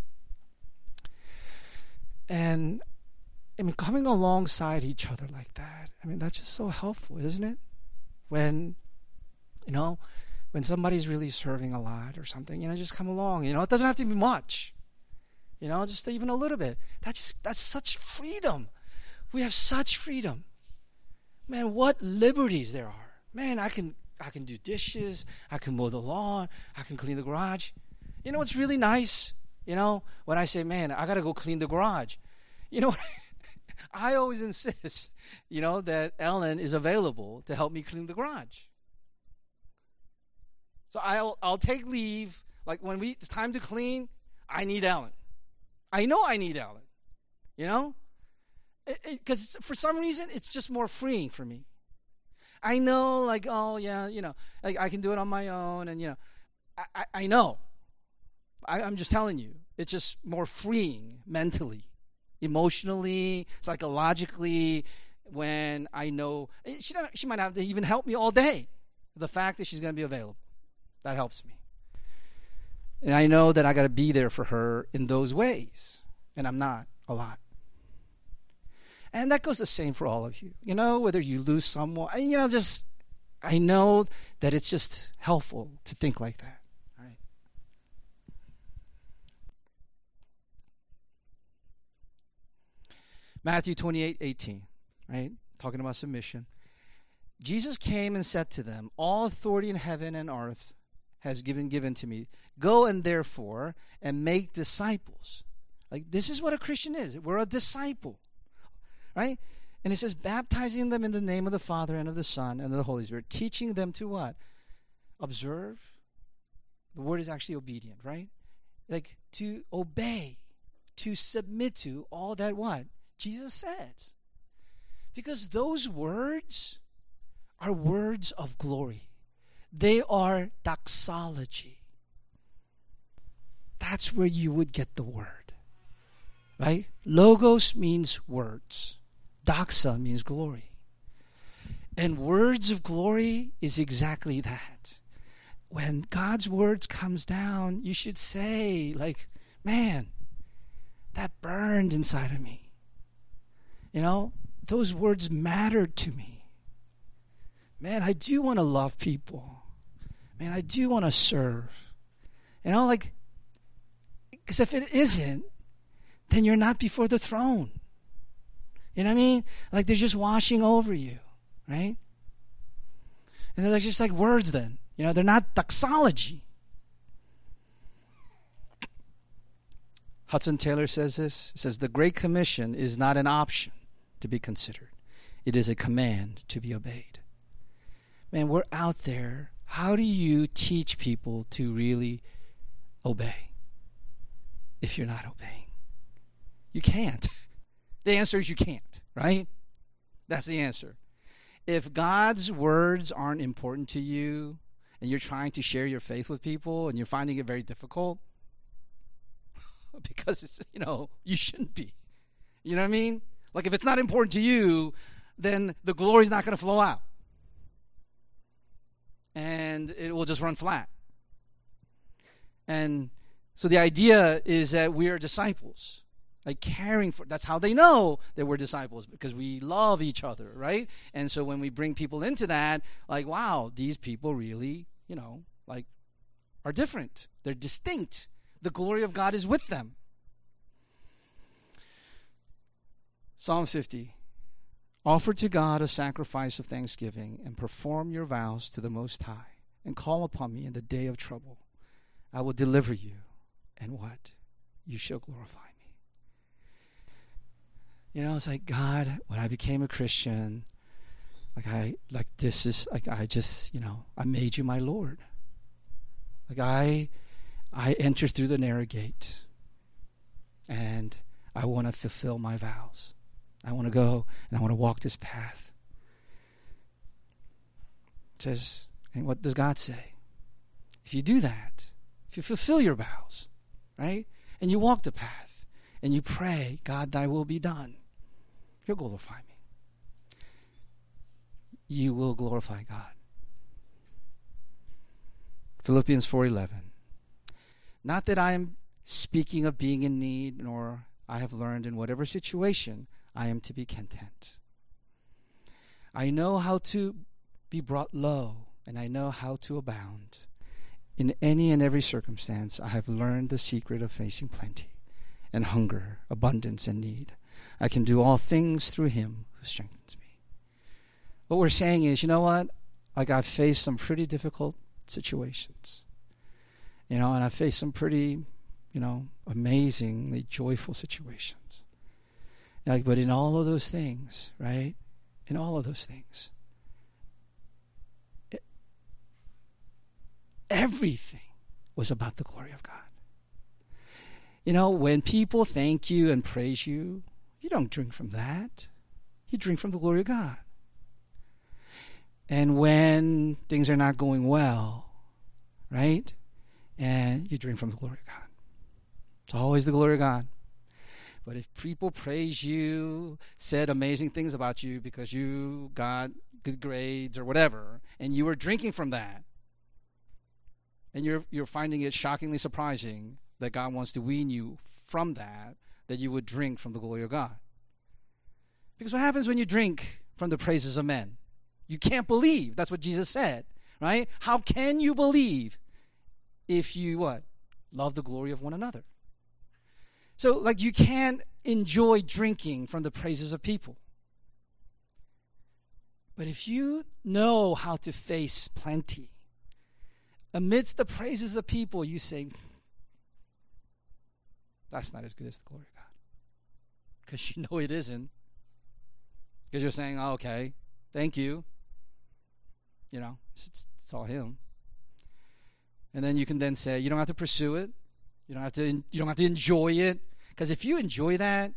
And, coming alongside each other like that, that's just so helpful, isn't it? When somebody's really serving a lot or something, just come along. It doesn't have to be much. Just even a little bit. That's such freedom. We have such freedom. Man, what liberties there are. Man, I can do dishes. I can mow the lawn. I can clean the garage. What's really nice? When I say, man, I got to go clean the garage. I always insist, that Ellen is available to help me clean the garage. So I'll take leave. Like, when it's time to clean, I need Ellen. I know I need Ellen. Because for some reason, it's just more freeing for me. I know, like, oh, yeah, like, I can do it on my own. And, I know. I'm just telling you. It's just more freeing mentally, emotionally, psychologically, when I know. She might have to even help me all day. The fact that she's going to be available. That helps me. And I know that I got to be there for her in those ways. And I'm not a lot. And that goes the same for all of you. Whether you lose someone, I know that it's just helpful to think like that. All right. Matthew 28:18, right? Talking about submission. Jesus came and said to them, all authority in heaven and earth has given to me. Go and therefore and make disciples. Like, this is what a Christian is. We're a disciple, right? And it says, baptizing them in the name of the Father and of the Son and of the Holy Spirit, teaching them to what? Observe. The word is actually obedient, right? Like, to obey, to submit to all that what? Jesus says. Because those words are words of glory. They are doxology. That's where you would get the word, right? Logos means words. Doxa means glory. And words of glory is exactly that. When God's words comes down, you should say, like, man, that burned inside of me. Those words mattered to me. Man, I do want to love people. Man, I do want to serve. Because if it isn't, then you're not before the throne. You know what I mean? Like, they're just washing over you, right? And they're just like words then. They're not doxology. Hudson Taylor says this. He says, the Great Commission is not an option to be considered. It is a command to be obeyed. Man, we're out there. How do you teach people to really obey if you're not obeying? You can't. The answer is you can't, right? That's the answer. If God's words aren't important to you and you're trying to share your faith with people and you're finding it very difficult, because it's, you shouldn't be. You know what I mean? Like, if it's not important to you, then the glory's not going to flow out. And it will just run flat. And so the idea is that we are disciples, like caring for. That's how they know that we're disciples, because we love each other, right? And so when we bring people into that, like, wow, these people really, like, are different. They're distinct. The glory of God is with them. Psalm 50. Offer to God a sacrifice of thanksgiving and perform your vows to the Most High, and call upon me in the day of trouble. I will deliver you, and what? You shall glorify me. It's like, God, when I became a Christian, I made you my Lord. Like I entered through the narrow gate, and I want to fulfill my vows. I want to go and I want to walk this path. It says, and what does God say? If you do that, if you fulfill your vows, right, and you walk the path, and you pray, God, thy will be done, you'll glorify me. You will glorify God. Philippians 4:11. Not that I am speaking of being in need, nor I have learned in whatever situation I am to be content. I know how to be brought low, and I know how to abound. In any and every circumstance, I have learned the secret of facing plenty and hunger, abundance and need. I can do all things through him who strengthens me. What we're saying is, you know what? Like, I've faced some pretty difficult situations. And I've faced some pretty, amazingly joyful situations. But in all of those things, right? In all of those things, everything was about the glory of God. When people thank you and praise you, you don't drink from that. You drink from the glory of God. And when things are not going well, right? And you drink from the glory of God. It's always the glory of God. But if people praise you, said amazing things about you because you got good grades or whatever, and you were drinking from that, and you're finding it shockingly surprising that God wants to wean you from that you would drink from the glory of God. Because what happens when you drink from the praises of men? You can't believe. That's what Jesus said, right? How can you believe if you what? Love the glory of one another. So, you can't enjoy drinking from the praises of people. But if you know how to face plenty, amidst the praises of people, you say, that's not as good as the glory of God. Because you know it isn't. Because you're saying, oh, okay, thank you. It's all him. And then you can then say, you don't have to pursue it. You don't have to enjoy it. Because if you enjoy that,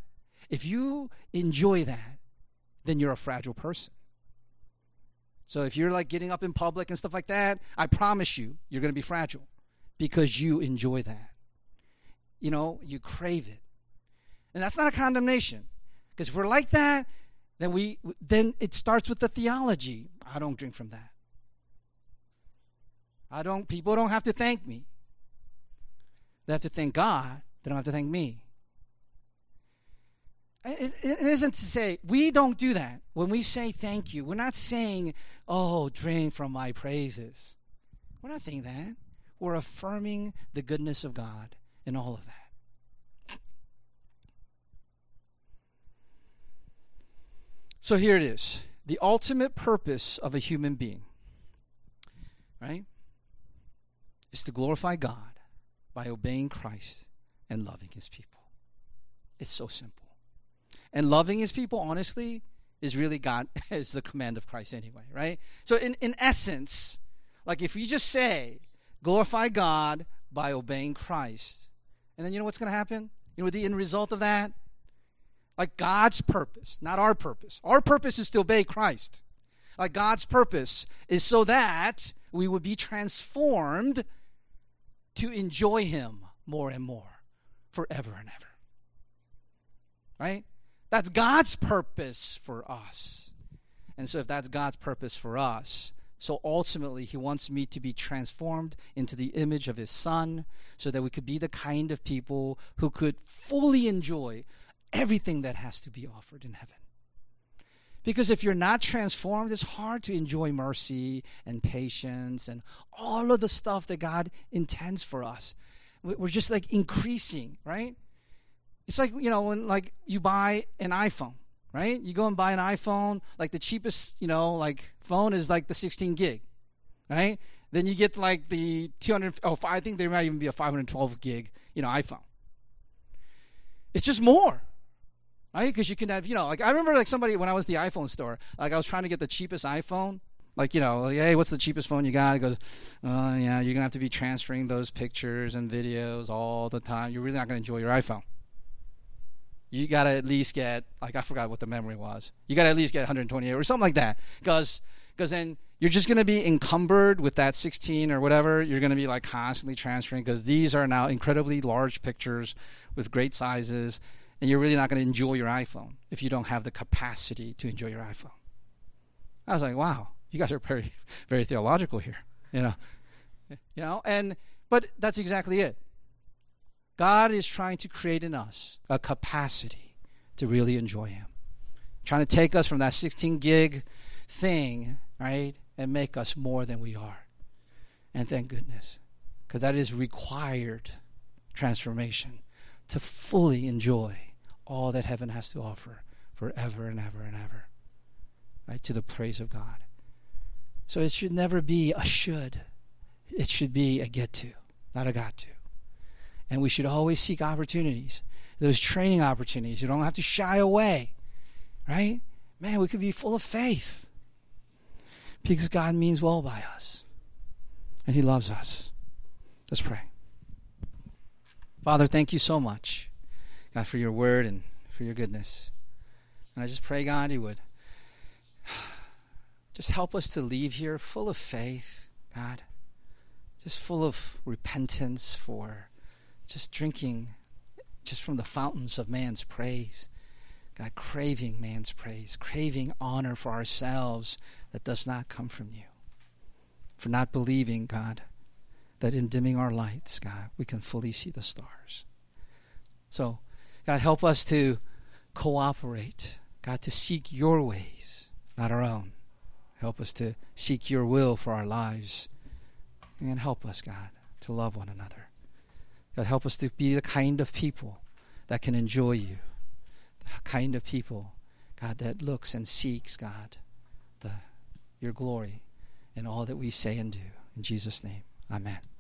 then you're a fragile person. So if you're getting up in public and stuff like that, I promise you're going to be fragile because you enjoy that. You crave it. And that's not a condemnation. Because if we're like that, then it starts with the theology. I don't drink from that. People don't have to thank me. They have to thank God. They don't have to thank me. It isn't to say, we don't do that. When we say thank you, we're not saying, oh, drink from my praises. We're not saying that. We're affirming the goodness of God in all of that. So here it is. The ultimate purpose of a human being, right, is to glorify God by obeying Christ and loving his people. It's so simple. And loving his people, honestly, is really God, is the command of Christ anyway, right? So in essence, if you just say, glorify God by obeying Christ, and then you know what's going to happen? You know the end result of that? God's purpose, not our purpose. Our purpose is to obey Christ. God's purpose is so that we would be transformed to enjoy him more and more, forever and ever. Right? That's God's purpose for us. And so if that's God's purpose for us, So ultimately, he wants me to be transformed into the image of his Son so that we could be the kind of people who could fully enjoy everything that has to be offered in heaven. Because if you're not transformed, it's hard to enjoy mercy and patience and all of the stuff that God intends for us. We're just like increasing, right? It's like, when like you buy an iPhone, right? You go and buy an iPhone, like the cheapest, phone is like the 16 gig, right? Then you get like the I think there might even be a 512 gig, iPhone. It's just more. Right? Because you can have, I remember like somebody, when I was at the iPhone store, like I was trying to get the cheapest iPhone. Like, hey, what's the cheapest phone you got? He goes, yeah, you're going to have to be transferring those pictures and videos all the time. You're really not going to enjoy your iPhone. You got to at least get, like I forgot what the memory was. You got to at least get 128 or something like that. Because then you're just going to be encumbered with that 16 or whatever. You're going to be like constantly transferring because these are now incredibly large pictures with great sizes. And you're really not going to enjoy your iPhone if you don't have the capacity to enjoy your iPhone. I was like, wow, you guys are very, very theological here, but that's exactly it. God is trying to create in us a capacity to really enjoy him. Trying to take us from that 16 gig thing, right, and make us more than we are. And thank goodness, because that is required transformation to fully enjoy all that heaven has to offer forever and ever and ever, right, to the praise of God. So it should never be a should. It should be a get to, not a got to. And we should always seek opportunities, those training opportunities. You don't have to shy away, right? Man, we could be full of faith because God means well by us and he loves us. Let's pray. Father, thank you so much, God, for your word and for your goodness. And I just pray, God, you would just help us to leave here full of faith, God, just full of repentance for just drinking just from the fountains of man's praise. God, craving man's praise, craving honor for ourselves that does not come from you. For not believing, God, that in dimming our lights, God, we can fully see the stars. So, God, help us to cooperate, God, to seek your ways, not our own. Help us to seek your will for our lives. And help us, God, to love one another. God, help us to be the kind of people that can enjoy you. The kind of people, God, that looks and seeks, God, your glory in all that we say and do. In Jesus' name, amen.